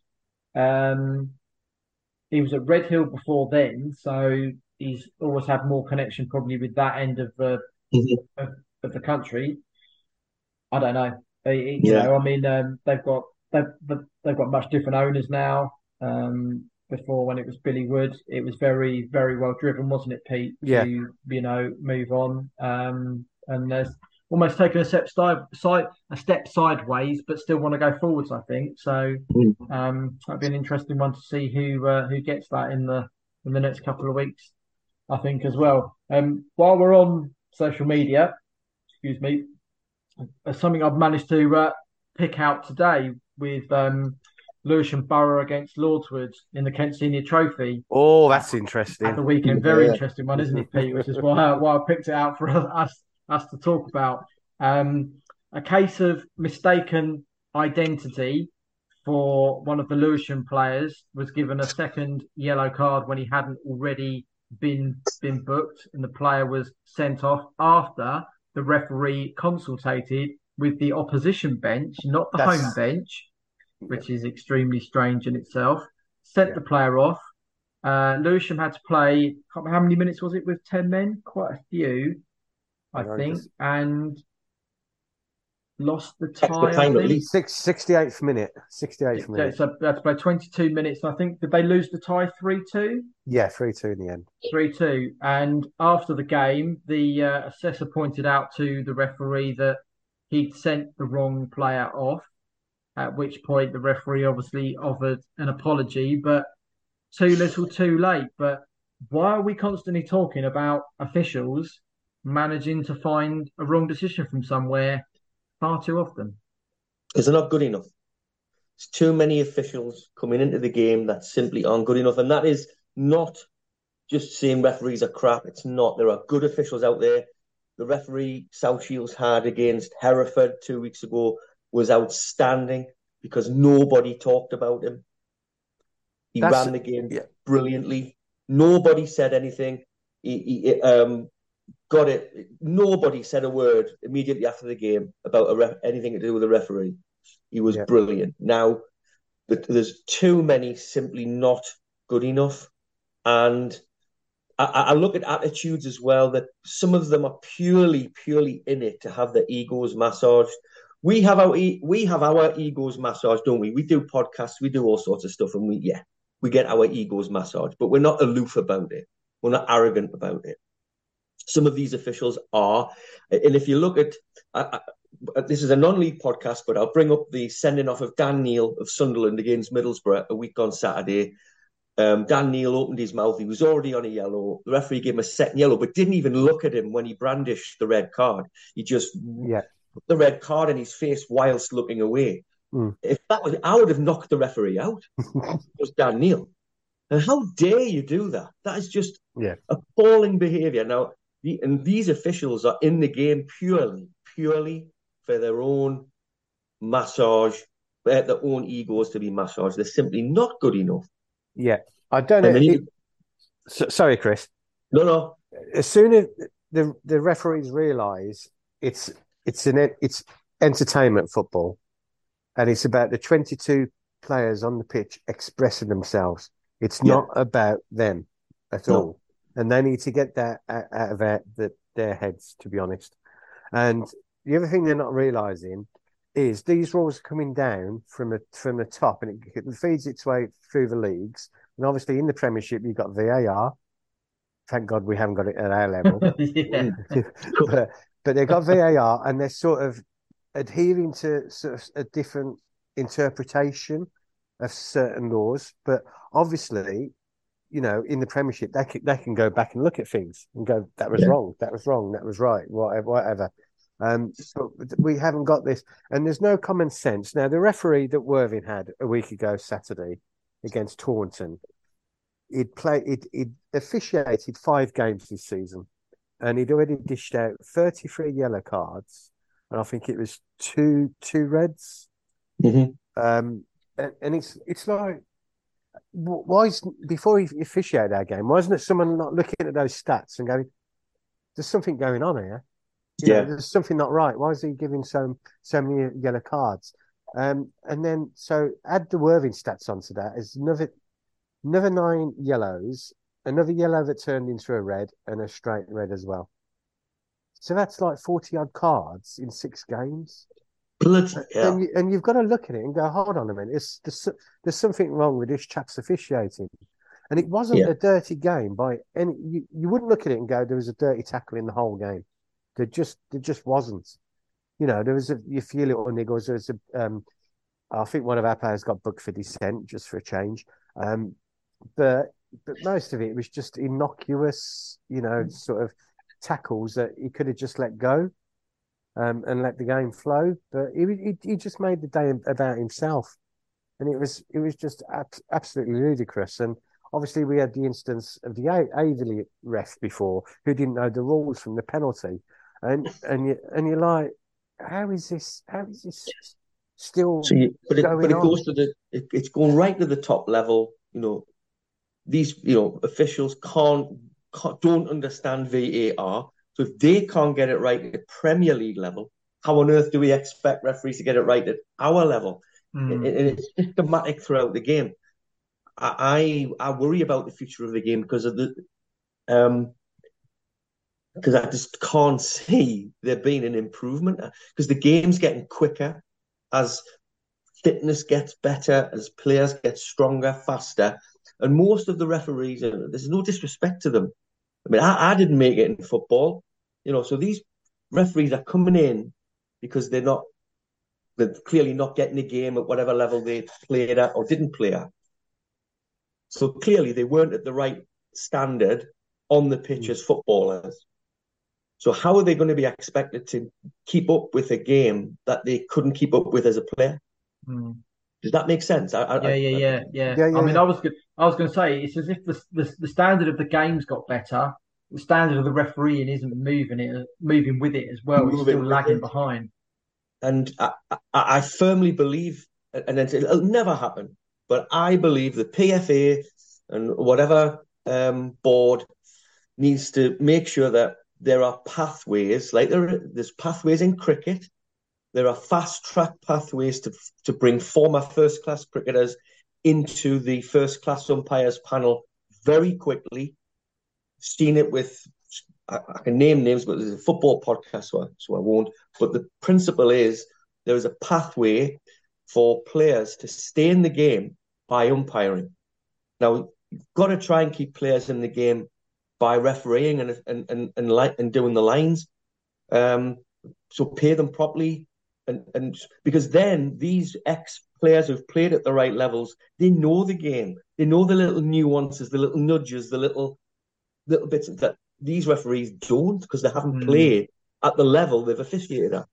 He was at Redhill before then, so he's always had more connection probably with that end of the of the country. I don't know. I mean, they've got much different owners now. Before, when it was Billy Wood, it was very, very well driven, wasn't it, Pete? Yeah. To move on, and there's almost taken a step sideways, but still want to go forwards, I think. So that'd be an interesting one to see who gets that in the next couple of weeks, I think, as well. While we're on social media, excuse me, something I've managed to pick out today with Lewisham Borough against Lordswood in the Kent Senior Trophy. Oh, that's interesting. At the weekend, very interesting one, isn't it, Pete? Which is why I picked it out for us to talk about. A case of mistaken identity for one of the Lewisham players was given a second yellow card when he hadn't already been booked, and the player was sent off after the referee consulted with the opposition bench, not the home bench, which is extremely strange in itself. Sent the player off. Lewisham had to play, can't remember how many minutes was it with 10 men? Quite a few, I think, and lost the tie. Time, at least 68th minute. 68th minute. So they had to play 22 minutes. I think, did they lose the tie 3-2? Yeah, 3-2 in the end. 3-2. And after the game, the assessor pointed out to the referee that he'd sent the wrong player off, at which point the referee obviously offered an apology, but too little too late. But why are we constantly talking about officials managing to find a wrong decision from somewhere far too often? Because they're not good enough. There's too many officials coming into the game that simply aren't good enough. And that is not just saying referees are crap. It's not. There are good officials out there. The referee South Shields had against Hereford 2 weeks ago was outstanding because nobody talked about him. He ran the game brilliantly. Nobody said anything. He got it. Nobody said a word immediately after the game about anything to do with the referee. He was brilliant. Now, there's too many simply not good enough. And I look at attitudes as well, that some of them are purely in it to have their egos massaged. We have our egos massaged, don't we? We do podcasts, we do all sorts of stuff, and we get our egos massaged, but we're not aloof about it. We're not arrogant about it. Some of these officials are. And if you look at, this is a non-league podcast, but I'll bring up the sending off of Dan Neil of Sunderland against Middlesbrough a week on Saturday. Dan Neil opened his mouth. He was already on a yellow. The referee gave him a second yellow, but didn't even look at him when he brandished the red card. He just put the red card in his face whilst looking away. If that was, I would have knocked the referee out. It was Dan Neil. And how dare you do that? That is just appalling behaviour. Now, these officials are in the game purely for their own massage, their own egos to be massaged. They're simply not good enough. Yeah, I don't know. Sorry, Chris. No. As soon as the referees realise it's entertainment football, and it's about the 22 players on the pitch expressing themselves. It's not about them at all. And they need to get that out of their heads, to be honest. And the other thing they're not realising is these rules are coming down from the top, and it feeds its way through the leagues. And obviously in the Premiership, you've got VAR. Thank God we haven't got it at our level. but they've got VAR, and they're sort of adhering to sort of a different interpretation of certain laws. But obviously, you know, in the Premiership, they can go back and look at things and go, that was wrong, that was wrong, that was right, whatever. But we haven't got this, and there's no common sense. Now, the referee that Worthing had a week ago Saturday against Taunton, he'd officiated 5 games this season, and he'd already dished out 33 yellow cards, and I think it was two reds. Mm-hmm. And it's like, why is, before he officiated our game, why isn't it someone not looking at those stats and going, there's something going on here? You know, there's something not right. Why is he giving so many yellow cards? And then, so add the Worthing stats onto that. Is another 9 yellows, another yellow that turned into a red, and a straight red as well. So that's like 40-odd cards in 6 games. And you've got to look at it and go, hold on a minute, there's something wrong with this chap's officiating. And it wasn't a dirty game by any. You wouldn't look at it and go, there was a dirty tackle in the whole game. There just wasn't. You know, there was a few little niggles. There was I think one of our players got booked for dissent just for a change. But most of it was just innocuous, you know, sort of tackles that he could have just let go. And let the game flow, but he just made the day about himself, and it was just absolutely ludicrous. And obviously, we had the instance of the Averley ref before, who didn't know the rules from the penalty, and you're like, how is this still? But it goes to it's going right to the top level. You know, these officials don't understand VAR. So if they can't get it right at Premier League level, how on earth do we expect referees to get it right at our level? And it's systematic throughout the game. I worry about the future of the game because of the because I just can't see there being an improvement because the game's getting quicker as fitness gets better, as players get stronger, faster. And most of the referees, there's no disrespect to them. I mean, I didn't make it in football, so these referees are coming in because they're clearly not getting a game at whatever level they played at or didn't play at. So clearly they weren't at the right standard on the pitch as footballers. So how are they going to be expected to keep up with a game that they couldn't keep up with as a player? Does that make sense? Yeah. I mean, I was going to say it's as if the standard of the game's got better. The standard of the refereeing isn't moving with it as well. It's still lagging behind. And I firmly believe, and it'll never happen, but I believe the PFA and whatever board needs to make sure that there are pathways, like there's pathways in cricket. There are fast-track pathways to bring former first-class cricketers into the first-class umpires panel very quickly. Seen it with, I can name names, but there's a football podcast, so I won't. But the principle is there is a pathway for players to stay in the game by umpiring. Now, you've got to try and keep players in the game by refereeing and doing the lines. So pay them properly. And because then these ex-players who've played at the right levels, they know the game. They know the little nuances, the little nudges, the little bits that these referees don't because they haven't played at the level they've officiated at.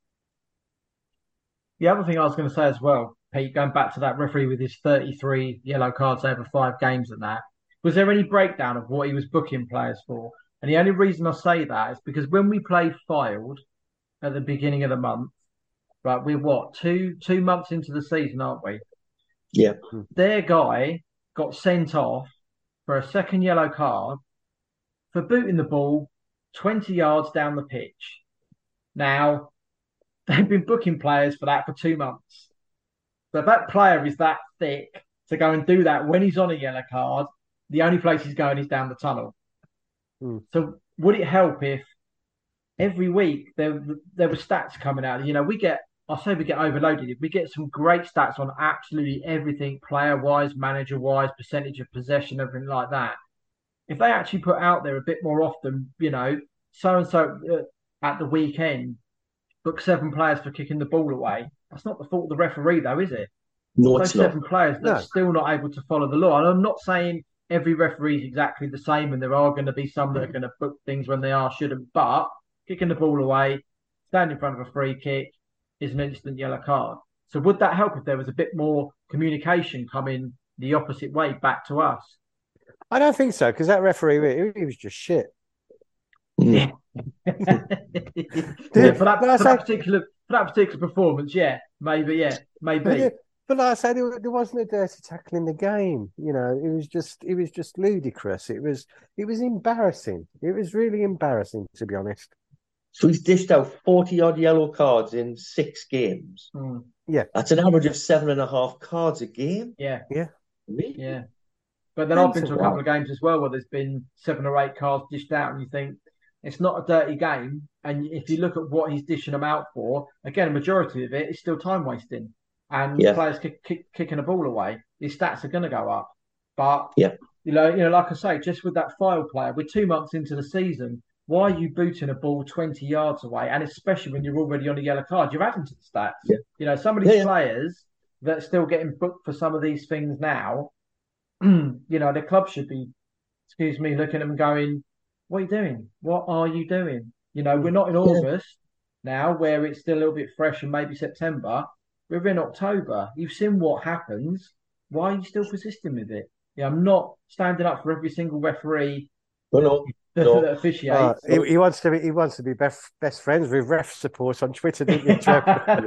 The other thing I was going to say as well, Pete, going back to that referee with his 33 yellow cards over 5 games and that, was there any breakdown of what he was booking players for? And the only reason I say that is because when we played Fylde at the beginning of the month, right, we're what, two months into the season, aren't we? Yeah. Their guy got sent off for a second yellow card for booting the ball 20 yards down the pitch. Now, they've been booking players for that for 2 months. But if that player is that thick to go and do that when he's on a yellow card, the only place he's going is down the tunnel. So would it help if every week there were stats coming out? We get overloaded. If we get some great stats on absolutely everything, player-wise, manager-wise, percentage of possession, everything like that. If they actually put out there a bit more often, so-and-so at the weekend, book 7 players for kicking the ball away. That's not the fault of the referee, though, is it? No, it's not. 7 players that are still not able to follow the law. And I'm not saying every referee is exactly the same, and there are going to be some that are going to book things when they shouldn't. But kicking the ball away, stand in front of a free kick is an instant yellow card. So would that help if there was a bit more communication coming the opposite way back to us? I don't think so, because that referee, he was just shit. Yeah. For that particular performance, maybe. But like I said, there wasn't a dirty tackle in the game. It was just ludicrous. It was embarrassing. It was really embarrassing, to be honest. So he's dished out 40-odd yellow cards in 6 games. Yeah. That's an average of 7.5 cards a game. Yeah. Really? Yeah. But then I've been to a couple of games as well where there's been 7 or 8 cards dished out, and you think it's not a dirty game. And if you look at what he's dishing them out for, again, a majority of it is still time wasting. And players kicking a ball away, his stats are going to go up. But, like I say, just with that Fylde player, we're 2 months into the season. Why are you booting a ball 20 yards away? And especially when you're already on a yellow card, you're adding to the stats. Yeah. Some of these players that are still getting booked for some of these things now, the club should be, looking at them and going, what are you doing? What are you doing? We're not in August now where it's still a little bit fresh and maybe September. We're in October. You've seen what happens. Why are you still persisting with it? I'm not standing up for every single referee that officiates. He wants to be best friends with ref support on Twitter, didn't you, Trev?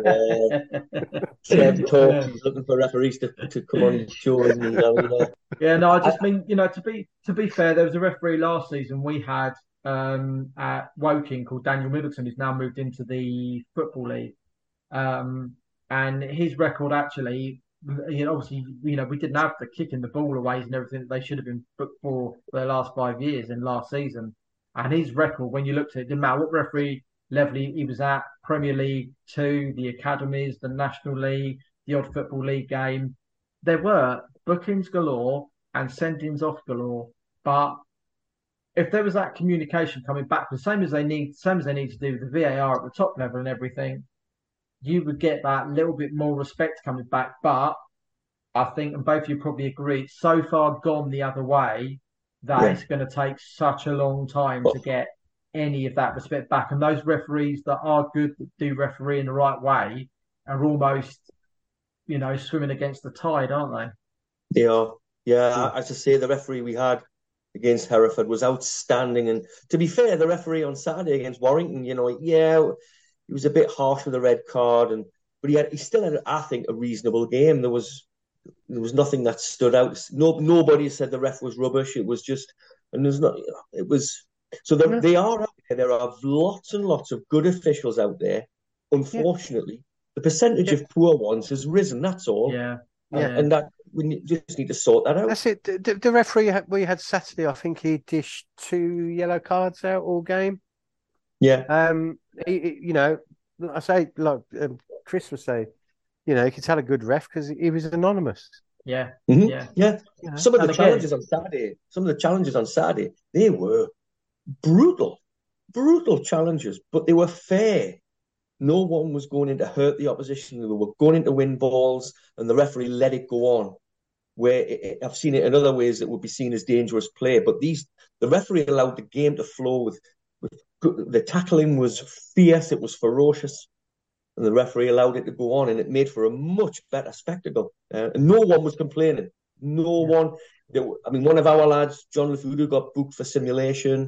Trev He's looking for referees to come on his show, isn't he? Yeah, no, I just mean, to be fair, there was a referee last season we had at Woking called Daniel Middleton, who's now moved into the Football League. And his record actually obviously, we didn't have the kicking the ball away and everything that they should have been booked for the last 5 years and last season. And his record, when you looked at it, didn't matter what referee level he was at, Premier League 2, the academies, the National League, the Odd Football League game, there were bookings galore and send-ins off galore. But if there was that communication coming back, the same as they need to do with the VAR at the top level and everything, you would get that little bit more respect coming back. But I think, and both of you probably agree, it's so far gone the other way that it's going to take such a long time to get any of that respect back. And those referees that are good, that do referee in the right way, are almost, swimming against the tide, aren't they? Yeah. As I say, the referee we had against Hereford was outstanding. And to be fair, the referee on Saturday against Warrington, he was a bit harsh with the red card, but he still had, I think, a reasonable game. There was nothing that stood out. Nobody said the ref was rubbish. It was just, and there's not. It was so they are out there. There are lots and lots of good officials out there. Unfortunately, the percentage of poor ones has risen. That's all. Yeah. And that we just need to sort that out. That's it. The referee we had Saturday, I think he dished 2 yellow cards out all game. Yeah. I say, like Chris was saying, you could tell a good ref because he was anonymous. Yeah. Mm-hmm. Yeah. Some of the challenges on Saturday, they were brutal challenges, but they were fair. No one was going in to hurt the opposition. They were going in to win balls, and the referee let it go on. Where I've seen it in other ways that would be seen as dangerous play, but the referee allowed the game to flow with the tackling was fierce, it was ferocious, and the referee allowed it to go on, and it made for a much better spectacle. And no one was complaining. No one. One of our lads, John Lafudu, got booked for simulation.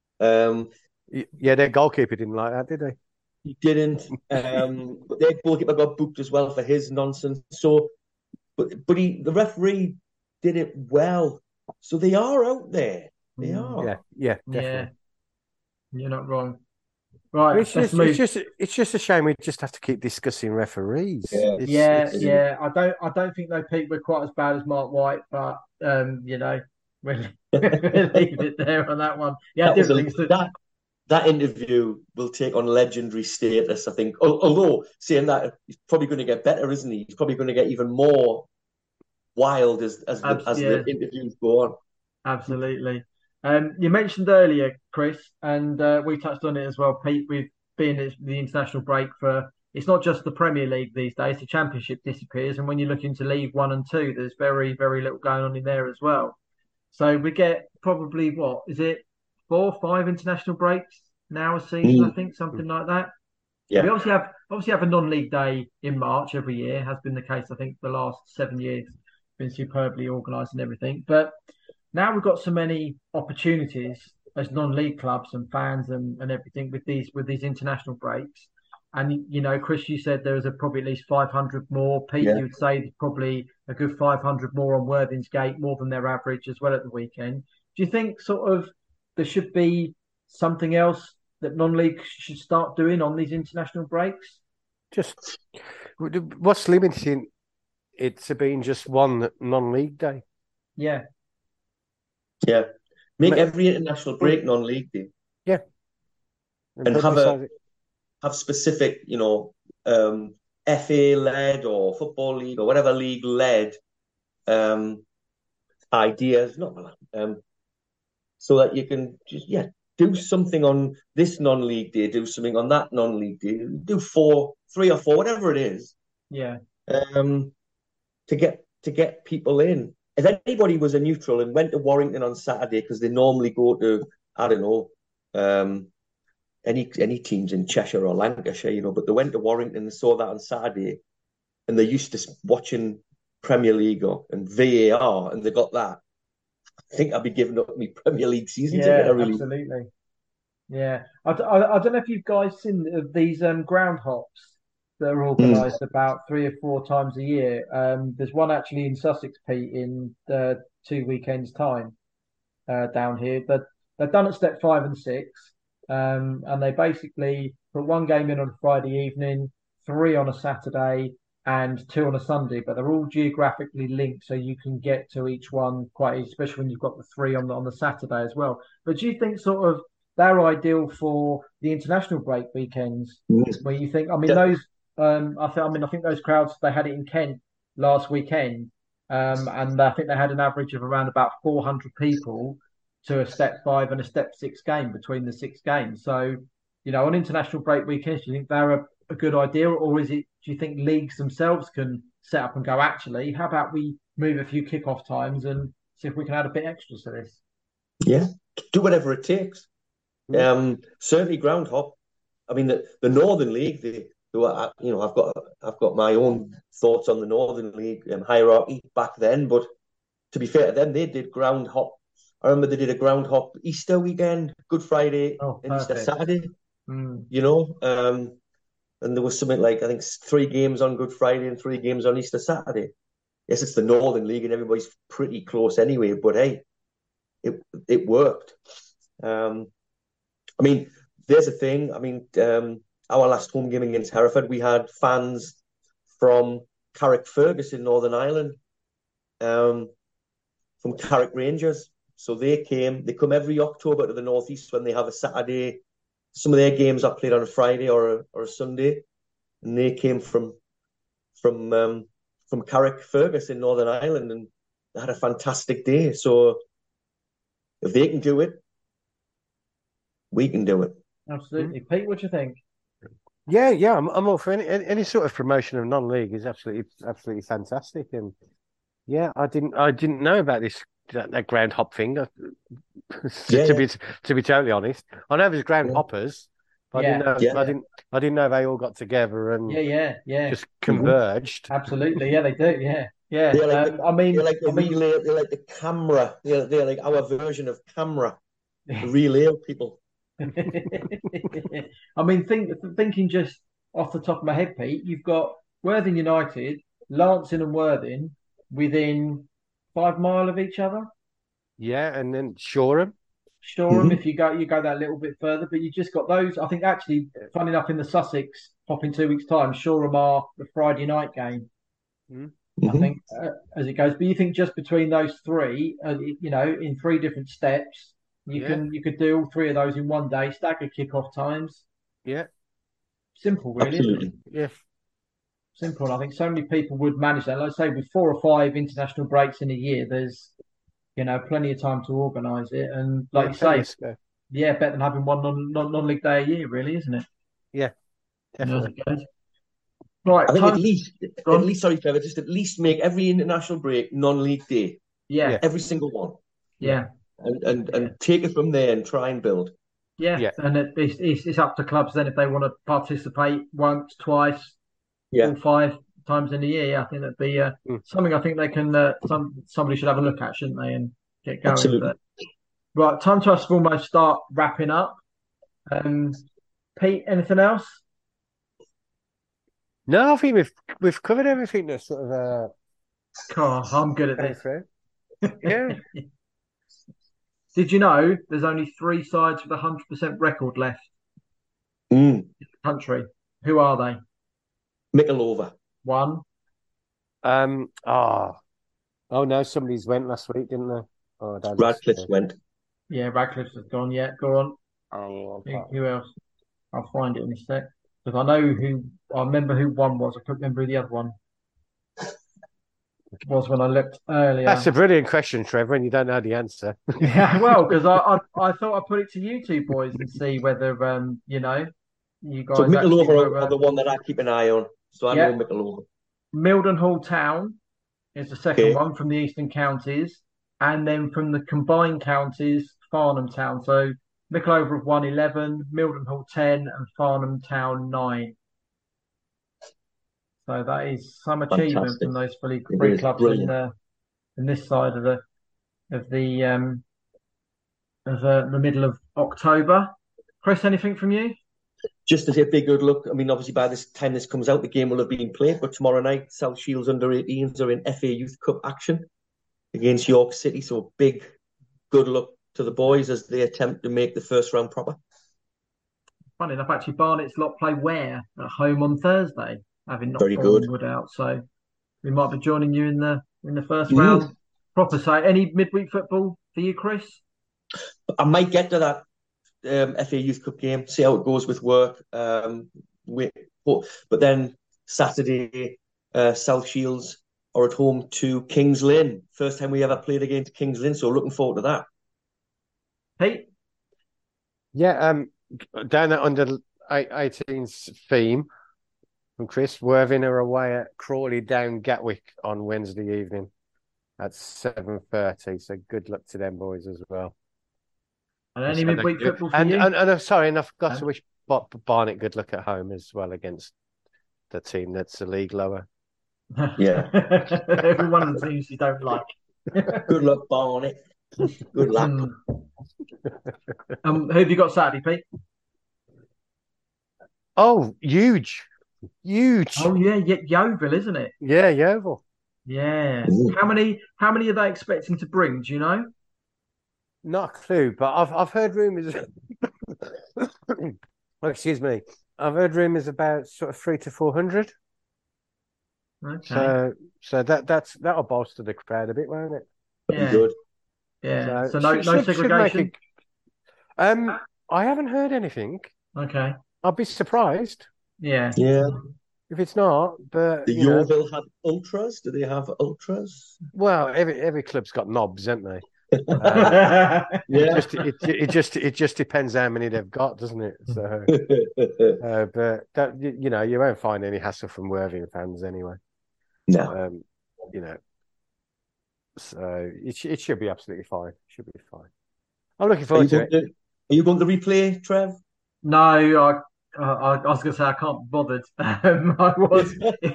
Their goalkeeper didn't like that, did he? He didn't. But their goalkeeper got booked as well for his nonsense. So, but the referee did it well. So they are out there. They are. Yeah, definitely. Yeah. You're not wrong. Right. It's just a shame we just have to keep discussing referees. Yeah. I don't think Pete, we're quite as bad as Mark White, but we'll leave it there on that one. Yeah, that interview will take on legendary status, I think. Although saying that, he's probably going to get better, isn't he? He's probably going to get even more wild as the interviews go on. Absolutely. You mentioned earlier, Chris, and we touched on it as well, Pete, with being the international break it's not just the Premier League these days, the Championship disappears, and when you look into League 1 and 2, there's very, very little going on in there as well. So we get probably, 4 or 5 international breaks now a season, I think, something like that. Yeah. We obviously have a non-league day in March every year, has been the case, I think, the last 7 years, been superbly organised and everything. But now we've got so many opportunities as non-league clubs and fans and everything with these international breaks. And, Chris, you said there was probably at least 500 more. Pete, you would say there's probably a good 500 more on Worthing's Gate, more than their average as well at the weekend. Do you think sort of there should be something else that non-league should start doing on these international breaks? Just what's limiting it to being just one non-league day? Yeah. Yeah. Make every international break non-league day. Yeah. And have specific, FA-led or Football League or whatever league-led ideas, so that you can just, do something on this non-league day, do something on that non-league day, do 3 or 4, whatever it is. Yeah. To get people in. If anybody was a neutral and went to Warrington on Saturday, because they normally go to, I don't know, any teams in Cheshire or Lancashire, but they went to Warrington and saw that on Saturday, and they're used to watching Premier League and VAR, and they got that. I think I'd be giving up my Premier League season ticket. Absolutely. Yeah, I don't know if you guys seen these ground hops that are organised about 3 or 4 times a year. There's one actually in Sussex, Pete, in 2 weekends' time down here. They're done at step 5 and 6, and they basically put one game in on a Friday evening, 3 on a Saturday, and 2 on a Sunday, but they're all geographically linked, so you can get to each one quite easy, especially when you've got the 3 on the Saturday as well. But do you think sort of they're ideal for the international break weekends, where you think? I mean, those. I think those crowds, they had it in Kent last weekend, and I think they had an average of around about 400 people to a step 5 and a step 6 game between the 6 games. So, on international break weekends, do you think they're a good idea, or is it? Do you think leagues themselves can set up and go, actually, how about we move a few kickoff times and see if we can add a bit extra to this? Yeah, do whatever it takes. Certainly ground hop. I mean, the Northern League, I've got my own thoughts on the Northern League hierarchy back then, but to be fair to them, they did ground hop. I remember they did a ground hop Easter weekend, Good Friday, and Easter Saturday. And there was something like, I think, 3 games on Good Friday and 3 games on Easter Saturday. Yes, it's the Northern League and everybody's pretty close anyway, but hey, it worked. I mean, there's a thing. I mean, our last home game against Hereford, we had fans from Carrickfergus in Northern Ireland, from Carrick Rangers. So they come every October to the Northeast when they have a Saturday. Some of their games are played on a Friday or a Sunday, and they came from Carrickfergus in Northern Ireland, and they had a fantastic day. So if they can do it, we can do it. Absolutely, Pete. What do you think? Yeah, I'm all for any sort of promotion of non-league is absolutely fantastic, and yeah, I didn't know about that ground hop thing. To be totally honest, I know there's ground hoppers, but I didn't know they all got together and just converged. Absolutely, yeah, they do. Yeah. They're like they're like the camera. They're like our version of camera. The relay people. I mean, thinking just off the top of my head, Pete, you've got Worthing United, Lancing and Worthing within 5 miles of each other. Yeah, and then Shoreham. If you go that little bit further, but you just got those. I think actually, funny enough, in the Sussex hop in 2 weeks' time, Shoreham are the Friday night game. I think as it goes, but you think just between those 3, in 3 different steps, you could do all 3 of those in one day, stagger kickoff times. Yeah, simple, really. Absolutely. Isn't it? Yeah, simple. And I think so many people would manage that. Like I say, with 4 or 5 international breaks in a year, there's plenty of time to organise it. And like you say, better than having one non-league day a year, really, isn't it? Yeah, definitely. Right, I think at least, sorry, Trevor, just at least make every international break non-league day. Yeah, every single one. Yeah, and take it from there and try and build. Yeah. And it's up to clubs then if they want to participate once, twice, 4, 5 times in a year. Yeah, I think that'd be something. I think they can. Somebody should have a look at, shouldn't they, and get going. Absolutely. Right, time to us to almost start wrapping up. Pete, anything else? No, I think we've covered everything that's sort of. I'm good at this. Yeah. Did you know there's only 3 sides with 100% record left in the country? Who are they? Mickleover. 1. Oh no, somebody's went last week, didn't they? Oh, Radcliffe's went. Yeah, Radcliffe's has gone. Yeah, go on. Oh, who else? I'll find it in a sec. Because I remember who 1 was. I couldn't remember who the other one was when I looked earlier. That's a brilliant question, Trevor, and you don't know the answer. Yeah, well, because I thought I'd put it to you 2 boys and see whether you guys. So Mickleover are the one that I keep an eye on. So I know Mickleover. Mildenhall Town is the second one from the Eastern Counties, and then from the combined counties, Farnham Town. So Mickleover have won 11, Mildenhall 10, and Farnham Town 9. So that is some achievement from those 3 clubs in this side of the middle of October. Chris, anything from you? Just to say a big good luck. I mean, obviously by this time this comes out, the game will have been played. But tomorrow night, South Shields under-18s are in FA Youth Cup action against York City. So big good luck to the boys as they attempt to make the first round proper. Funny enough, actually, Barnet's lot play Ware at home on Thursday. having knocked Bournemouth out. So we might be joining you in the first round. Proper. So any midweek football for you, Chris? I might get to that FA Youth Cup game, see how it goes with work. But then Saturday, South Shields are at home to Kings Lynn. First time we ever played against Kings Lynn, so looking forward to that. Pete? Yeah, down at under 18's theme from Chris, Worthing are away at Crawley Down Gatwick on Wednesday evening at 7:30. So good luck to them boys as well. And any midweek football for you? And sorry, and I forgot to wish Barnet good luck at home as well against the team that's a league lower. Yeah. Every one of the teams you don't like. Good luck, Barnet. Good luck. Who have you got Saturday, Pete? Oh, huge. Oh yeah, Yeovil, isn't it? Yeah, Yeovil. Yeah. Ooh. How many are they expecting to bring? Do you know? Not a clue, but I've heard rumours. Excuse me. I've heard rumours about sort of 300 to 400. Okay. So that'll bolster the crowd a bit, won't it? Yeah. Good. Yeah. So no segregation. I haven't heard anything. Okay. I'll be surprised. Yeah. Yeah. If it's not, but do Yeovil have ultras? Do they have ultras? Well, every club's got knobs, haven't they? Yeah. It just depends how many they've got, doesn't it? So, but that, you won't find any hassle from Worthing fans anyway. No. So it should be absolutely fine. Should be fine. I'm looking forward to it. Are you going to replay, Trev? No, I was going to say I can't be bothered. I was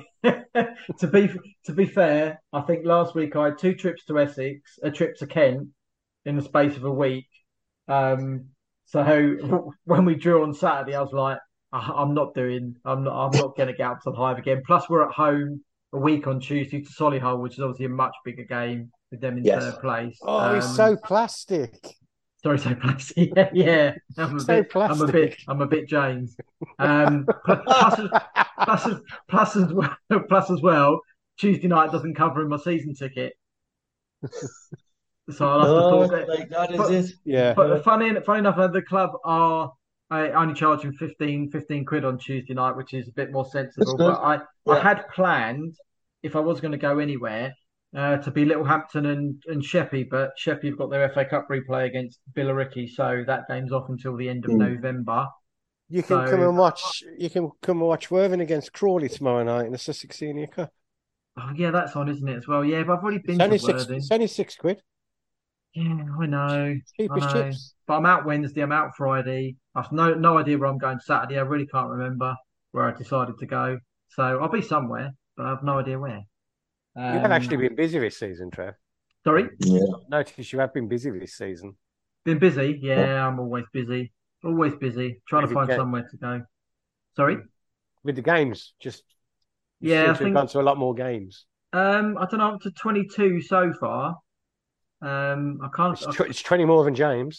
to be fair. I think last week I had 2 trips to Essex, a trip to Kent in the space of a week. So when we drew on Saturday, I was like, I'm not going to get up to the Hive again. Plus, we're at home a week on Tuesday to Solihull, which is obviously a much bigger game with them in third place. Oh, he's so plastic. Sorry, so plastic. Yeah. I'm a bit James. Plus as well, Tuesday night doesn't cover in my season ticket. So I'll have to pause it. That is it. Yeah. But funny enough, the club are only charging 15 quid on Tuesday night, which is a bit more sensible. But I had planned, if I was going to go anywhere, to be Littlehampton and Sheppey, but Sheppey have got their FA Cup replay against Billericay, so that game's off until the end of November. You can come and watch. You can come and watch Worthing against Crawley tomorrow night in the Sussex Senior Cup. Oh yeah, that's on, isn't it, as well? Yeah, but I've already been to Worthing. It's only £6. Yeah, I know. Cheap as chips. But I'm out Wednesday. I'm out Friday. I've no idea where I'm going Saturday. I really can't remember where I decided to go. So I'll be somewhere, but I have no idea where. You have actually been busy this season, Trev. Sorry? Yeah. Notice you have been busy this season. Been busy? Yeah, I'm always busy. Always busy. Trying to find somewhere to go. Sorry? With the games, I think we've gone to a lot more games. I don't know, up to 22 so far. I can't. It's 20 more than James.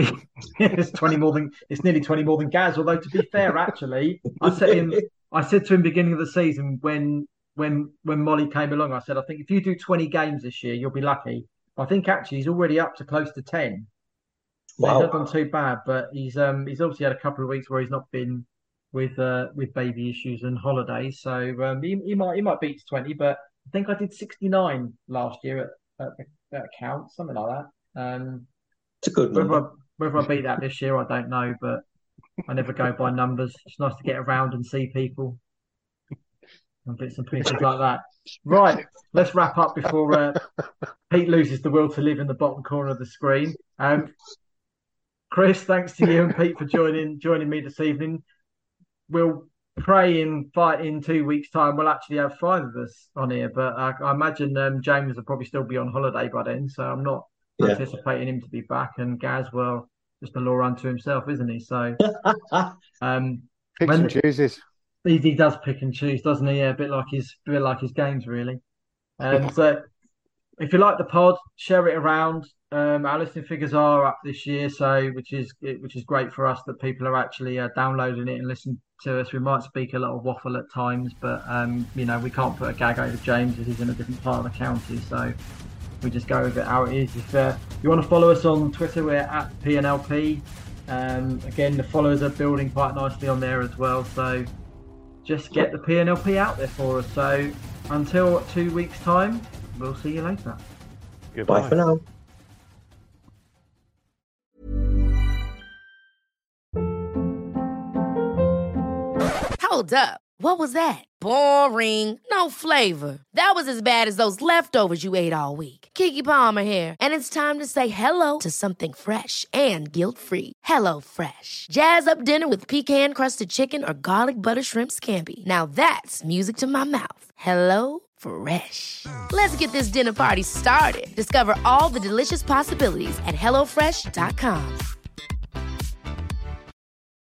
It's nearly 20 more than Gaz. Although to be fair, actually, I said to him beginning of the season when Molly came along, I said, I think if you do 20 games this year, you'll be lucky. I think actually he's already up to close to 10. Wow. He's not done too bad, but he's obviously had a couple of weeks where he's not been with baby issues and holidays, so he might beat 20. But I think I did 69 last year at count, something like that. It's a good number. Whether I beat that this year, I don't know, but I never go by numbers. It's nice to get around and see people and bits and pieces like that. Right, let's wrap up before Pete loses the will to live in the bottom corner of the screen. Chris, thanks to you and Pete for joining me this evening. We'll pray and fight in 2 weeks' time. We'll actually have 5 of us on here, but I imagine James will probably still be on holiday by then, so I'm not anticipating him to be back. And Gaz, well, just a law unto himself, isn't he? So, picks and chooses. He does pick and choose, doesn't he? Yeah, a bit like his games, really. So, if you like the pod, share it around. Our listening figures are up this year, so which is great for us that people are actually downloading it and listening to us. We might speak a lot of waffle at times, but we can't put a gag over James as he's in a different part of the county, so we just go with it how it is. If you want to follow us on Twitter, we're at PNLP. Again, the followers are building quite nicely on there as well, so just get the PNLP out there for us. So until 2 weeks' time, we'll see you later. Goodbye. Bye for now. Hold up. What was that? Boring. No flavor. That was as bad as those leftovers you ate all week. Keke Palmer here. And it's time to say hello to something fresh and guilt-free. Hello Fresh. Jazz up dinner with pecan-crusted chicken or garlic butter shrimp scampi. Now that's music to my mouth. Hello Fresh. Let's get this dinner party started. Discover all the delicious possibilities at HelloFresh.com.